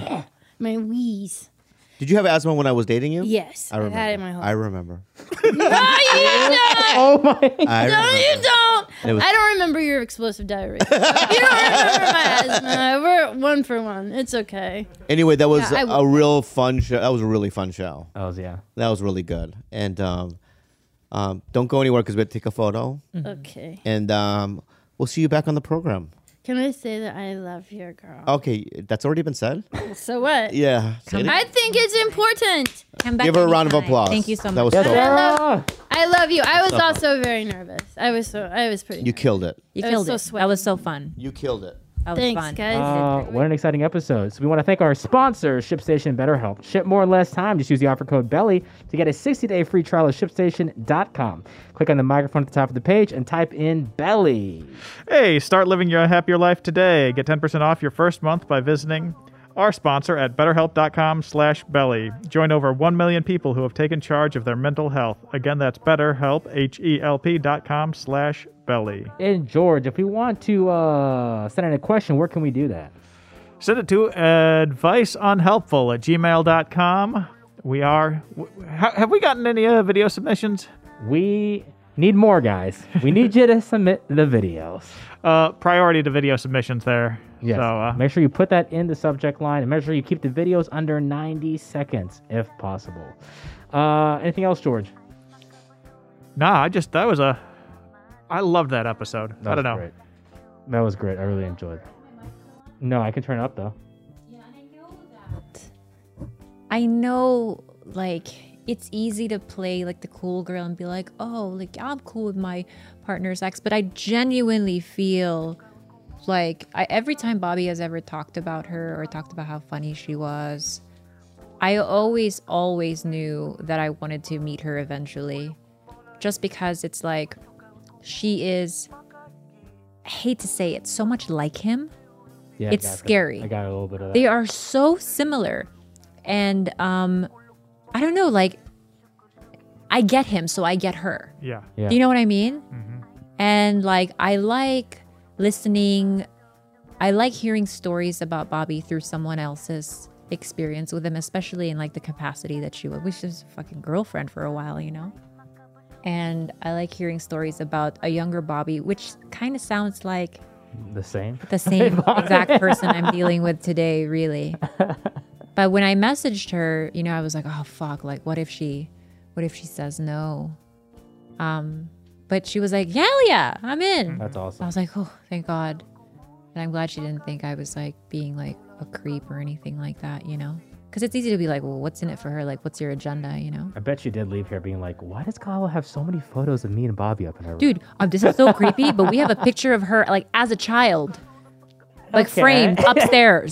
my wheeze. Did you have asthma when I was dating you? Yes, I I've remember. had it my whole. I remember. No, you don't. Oh my! I No, remember. you don't. It was- I don't remember your explosive diarrhea. You don't remember my asthma. We're one for one. It's okay. Anyway, that was Yeah, I a, a real fun show. That was a really fun show. Oh yeah. That was really good. And um, um, don't go anywhere because we have to take a photo. Okay. And um, we'll see you back on the program. Can I say that I love your girl? Okay, that's already been said. So what? Yeah. Say it. I think it's important. Come back Give her a round of anytime. applause. Thank you so That much. was so- I love, I love you. I was also very nervous. I was so. I was pretty. You killed it. You I was killed so it. sweaty. That was so fun. You killed it. That was Thanks, fun. guys. Uh, what an exciting episode. So we want to thank our sponsor, ShipStation and BetterHelp. Ship more in less time. Just use the offer code BELLY to get a sixty-day free trial of ship station dot com. Click on the microphone at the top of the page and type in BELLY. Hey, start living your happier life today. Get ten percent off your first month by visiting our sponsor at betterhelp.com slash belly. Join over one million people who have taken charge of their mental health. Again, that's betterhelp, H-E-L-P dot com slash belly. And George, if we want to uh, send in a question, where can we do that? Send it to adviceunhelpful at gmail dot com. We are... w- ha- have we gotten any uh, video submissions? We need more, guys. We need you to submit the videos. Uh, priority to video submissions there. Yes. So, uh, make sure you put that in the subject line and make sure you keep the videos under ninety seconds if possible. Uh, anything else, George? nah, I just... That was a... I loved that episode. That I don't was know. Great. That was great. I really enjoyed it. No, I can turn it up, though. I know, like, it's easy to play like the cool girl and be like, oh, like I'm cool with my partner's ex, but I genuinely feel like I, every time Bobby has ever talked about her or talked about how funny she was, I always, always knew that I wanted to meet her eventually, just because it's like she is, I hate to say it, so much like him. Yeah, It's I got that. scary. I got a little bit of that. They are so similar. And um I don't know, like I get him, so I get her. Yeah. Yeah. Do you know what I mean? And like I like listening, I like hearing stories about Bobby through someone else's experience with him, especially in like the capacity that she was. She was a fucking girlfriend for a while, you know? And I like hearing stories about a younger Bobby, which kind of sounds like The same? the same exact person I'm dealing with today, really. But when I messaged her, you know, I was like, oh fuck, like what if she what if she says no? Um, but she was like, hell yeah, I'm in. That's I awesome. was like, oh, thank God. And I'm glad she didn't think I was like being like a creep or anything like that, you know? Because it's easy to be like, well, what's in it for her? Like, what's your agenda, you know? I bet you did leave here being like, why does Kyle have so many photos of me and Bobby up in her room? Dude, um, this is so creepy, but we have a picture of her like as a child, like Okay. framed upstairs.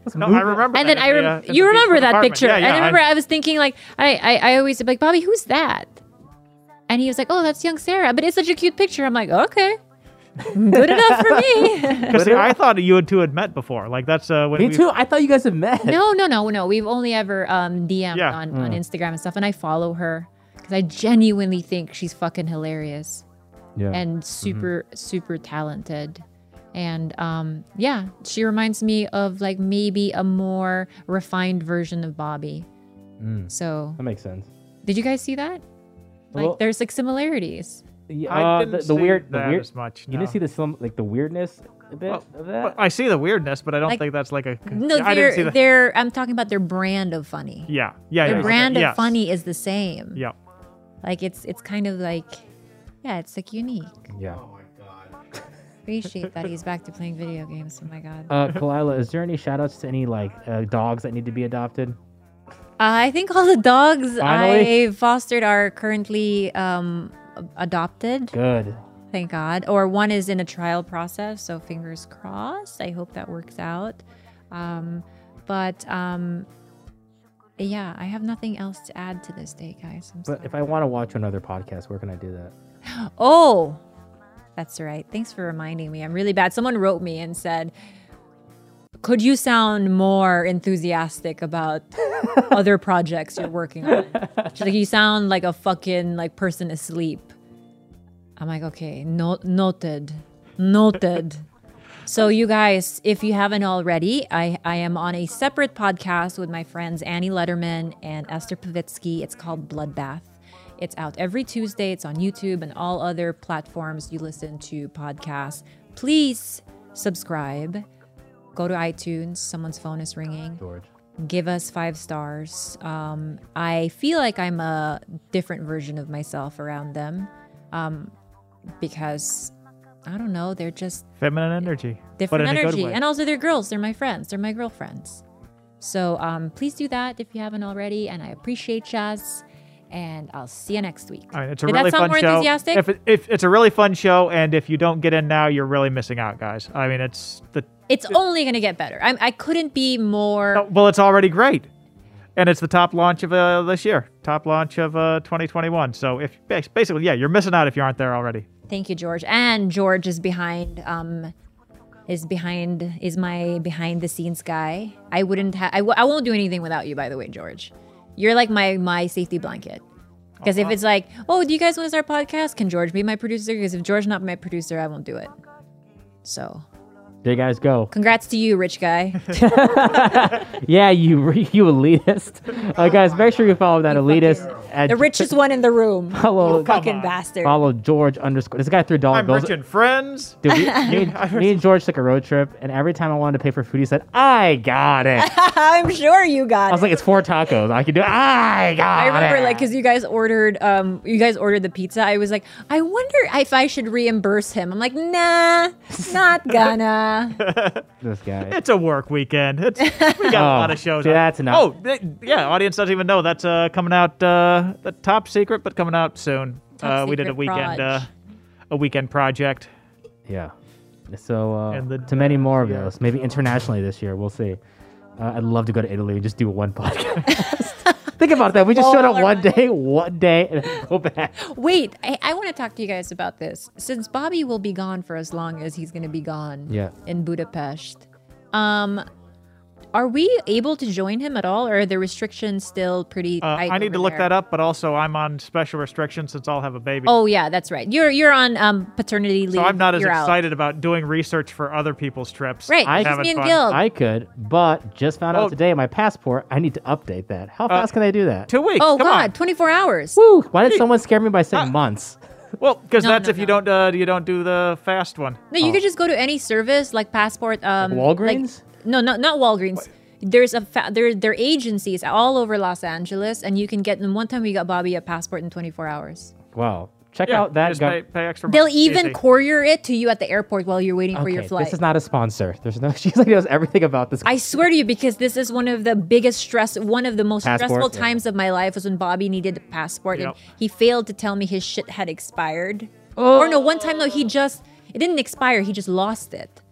No, I remember. And that then I in the, rem- uh, in the you remember basement that apartment. picture. Yeah, yeah, I remember I- I, was thinking like I, I I always be like, Bobby, who's that? And he was like, oh, that's young Sarah. But it's such a cute picture. I'm like, okay. Good enough for me. Because I thought you two had met before. Like that's uh, when Me we, too. I thought you guys had met. No, no, no, no. We've only ever um, D M'd Yeah. on, on Mm. Instagram and stuff. And I follow her because I genuinely think she's fucking hilarious Yeah. and super, super talented. And um, yeah, she reminds me of like maybe a more refined version of Bobby. Mm. So That makes sense. did you guys see that? Like Well- there's like similarities. Yeah, I uh, didn't the, the see weird, the that weird. as much. You no. didn't see the some like the weirdness a bit Well, of that. Well, I see the weirdness, but I don't Like- think that's like a. No, I didn't they're see the. they're I'm talking about their brand of funny. Yeah, yeah, Their yeah. brand yes. of funny is the same. Yeah. Like it's it's kind of like yeah, it's like unique. yeah. Appreciate that he's back to playing video games. Oh my god. Uh, Kalila, is there any shout outs to any like uh, dogs that need to be adopted? Uh, I think all the dogs Finally? I fostered are currently um, adopted. Good. Thank God. Or one is in a trial process, so fingers crossed. I hope that works out. Um, but um, yeah, I have nothing else to add to this day, guys. I'm But sorry. if I want to watch another podcast, where can I do that? Oh, that's right. Thanks for reminding me. I'm really bad. Someone wrote me and said, could you sound more enthusiastic about other projects you're working on? She's like, you sound like a fucking like person asleep. I'm like, okay, no- noted, noted. So you guys, if you haven't already, I, I am on a separate podcast with my friends Annie Letterman and Esther Pavitsky. It's called Bloodbath. It's out every Tuesday. It's on YouTube and all other platforms you listen to podcasts. Please subscribe. Go to iTunes. Someone's phone is ringing. George. Give us five stars. Um, I feel like I'm a different version of myself around them um, because, I don't know, they're just Feminine energy. different but in a good energy. way. And also they're girls. They're my friends. They're my girlfriends. So um, please do that if you haven't already. And I appreciate Chaz. And I'll see you next week. All right, it's a Did really that sound fun more show. enthusiastic? If, it, if it's a really fun show, and if you don't get in now, you're really missing out, guys. I mean, it's the It's only going to get better. I'm, I couldn't be more. oh, well, it's already great, and it's the top launch of uh, this year, top launch of uh, twenty twenty-one. So if basically, yeah, you're missing out if you aren't there already. Thank you, George. And George is behind. Um, is behind is my behind the scenes guy. I wouldn't have. I, w- I won't do anything without you. By the way, George, you're like my my safety blanket. Because if it's like, oh, do you guys want to start a podcast? Can George be my producer? Because if George's not my producer, I won't do it. So, There you guys go. congrats to you, rich guy. Yeah, you you elitist. Uh, guys, make sure you follow that elitist. At The richest one in the room. Follow, You fucking bastard. follow George underscore. This guy threw dollar I'm bills. rich and friends. Dude, we, me, and- me and George took a road trip, and every time I wanted to pay for food, he said, "I got it." I'm sure you got I was it. like, "It's four tacos. I can do it." I got I remember, it. like, because you guys ordered, um, you guys ordered the pizza. I was like, I wonder if I should reimburse him. I'm like, nah, not gonna. This guy. It's a work weekend. It's, we got a Oh, lot of shows. see, on. that's enough. Oh, th- yeah. Audience doesn't even know that's uh, coming out. Uh, the top secret, but coming out soon. Top Uh, we did a secret weekend. Uh, proj. a weekend project. Yeah. So uh, And the- to many more of yeah. those, maybe internationally this year. We'll see. Uh, I'd love to go to Italy and just do one podcast. Think about that. We just showed up one day, one day, and then go back. Wait, I, I want to talk to you guys about this. Since Bobby will be gone for as long as he's going to be gone Yeah. in Budapest, um, are we able to join him at all, or are the restrictions still pretty Uh, tight I need to over look there? that up, but also I'm on special restrictions since I'll have a baby. Oh yeah, that's right. You're you're on um, paternity leave. so I'm not as You're out. excited about doing research for other people's trips. Right, and just having me and fun. Gil. I could, but just found Oh. out today my passport. I need to update that. How fast can I do that? Two weeks. Oh Come God, on. twenty-four hours. Woo! Why did someone scare me by saying months? Well, because No, that's no, if you no. don't uh, you don't do the fast one. No, you could just go to any service like passport. Um, Walgreens? Like, no, no, not Walgreens. There's a fa- there there are agencies all over Los Angeles, and you can get them. One time we got Bobby a passport in twenty-four hours. Wow. Check Yeah, out that. just guy. pay, pay extra. They'll money. even Easy. courier it to you at the airport while you're waiting for your Okay, flight. this is not a sponsor. There's no. She's like knows everything about this. I swear to you, because this is one of the biggest stress, one of the most Passport, stressful yeah. times of my life was when Bobby needed a passport Yep. and he failed to tell me his shit had expired. Or no, one time though he just it didn't expire, he just lost it.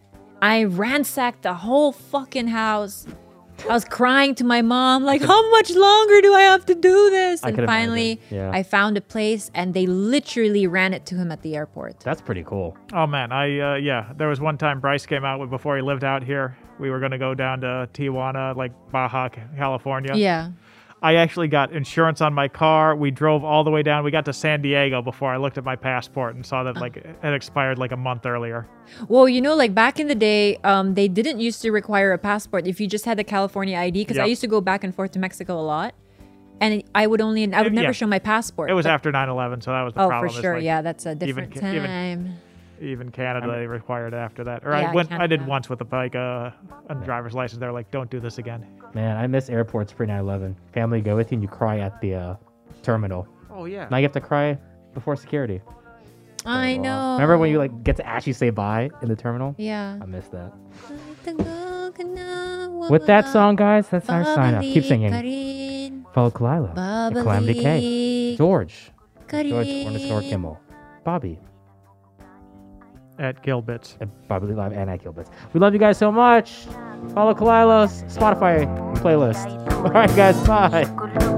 I ransacked the whole fucking house. I was crying to my mom, like, how much longer do I have to do this? I And could finally, imagine. Yeah. I found a place, and they literally ran it to him at the airport. That's pretty cool. Oh man, I uh, yeah. There was one time Bryce came out with before he lived out here. We were gonna go down to Tijuana, like Baja, California. Yeah. I actually got insurance on my car. We drove all the way down. We got to San Diego before I looked at my passport and saw that like it had expired like a month earlier. Well, you know, like back in the day, um, they didn't used to require a passport if you just had the California I D. Because I Yep. used to go back and forth to Mexico a lot, and I would only, I would It- never yeah. show my passport. It was but- after nine eleven, so that was the Oh, problem. for is, sure. like, Yeah, that's a different even, even time. even Canada they required it after that. Or Yeah, I went. I did Canada. once with a like uh, a driver's license. They're like, don't do this again. Man, I miss airports pre nine eleven. Family go with you and you cry at the uh, terminal. Oh yeah. Now you have to cry before security. I know. Remember when you like get to actually say bye in the terminal? Yeah. I miss that. With that song, guys, that's our sign off. Keep singing. Follow Kalila. At Calamity K. George. George underscore Kimmel. Bobby. At Gilbits. At Bobby Lee Live and at Gilbits. We love you guys so much. Follow Kalila's Spotify playlist. All right, guys. Bye.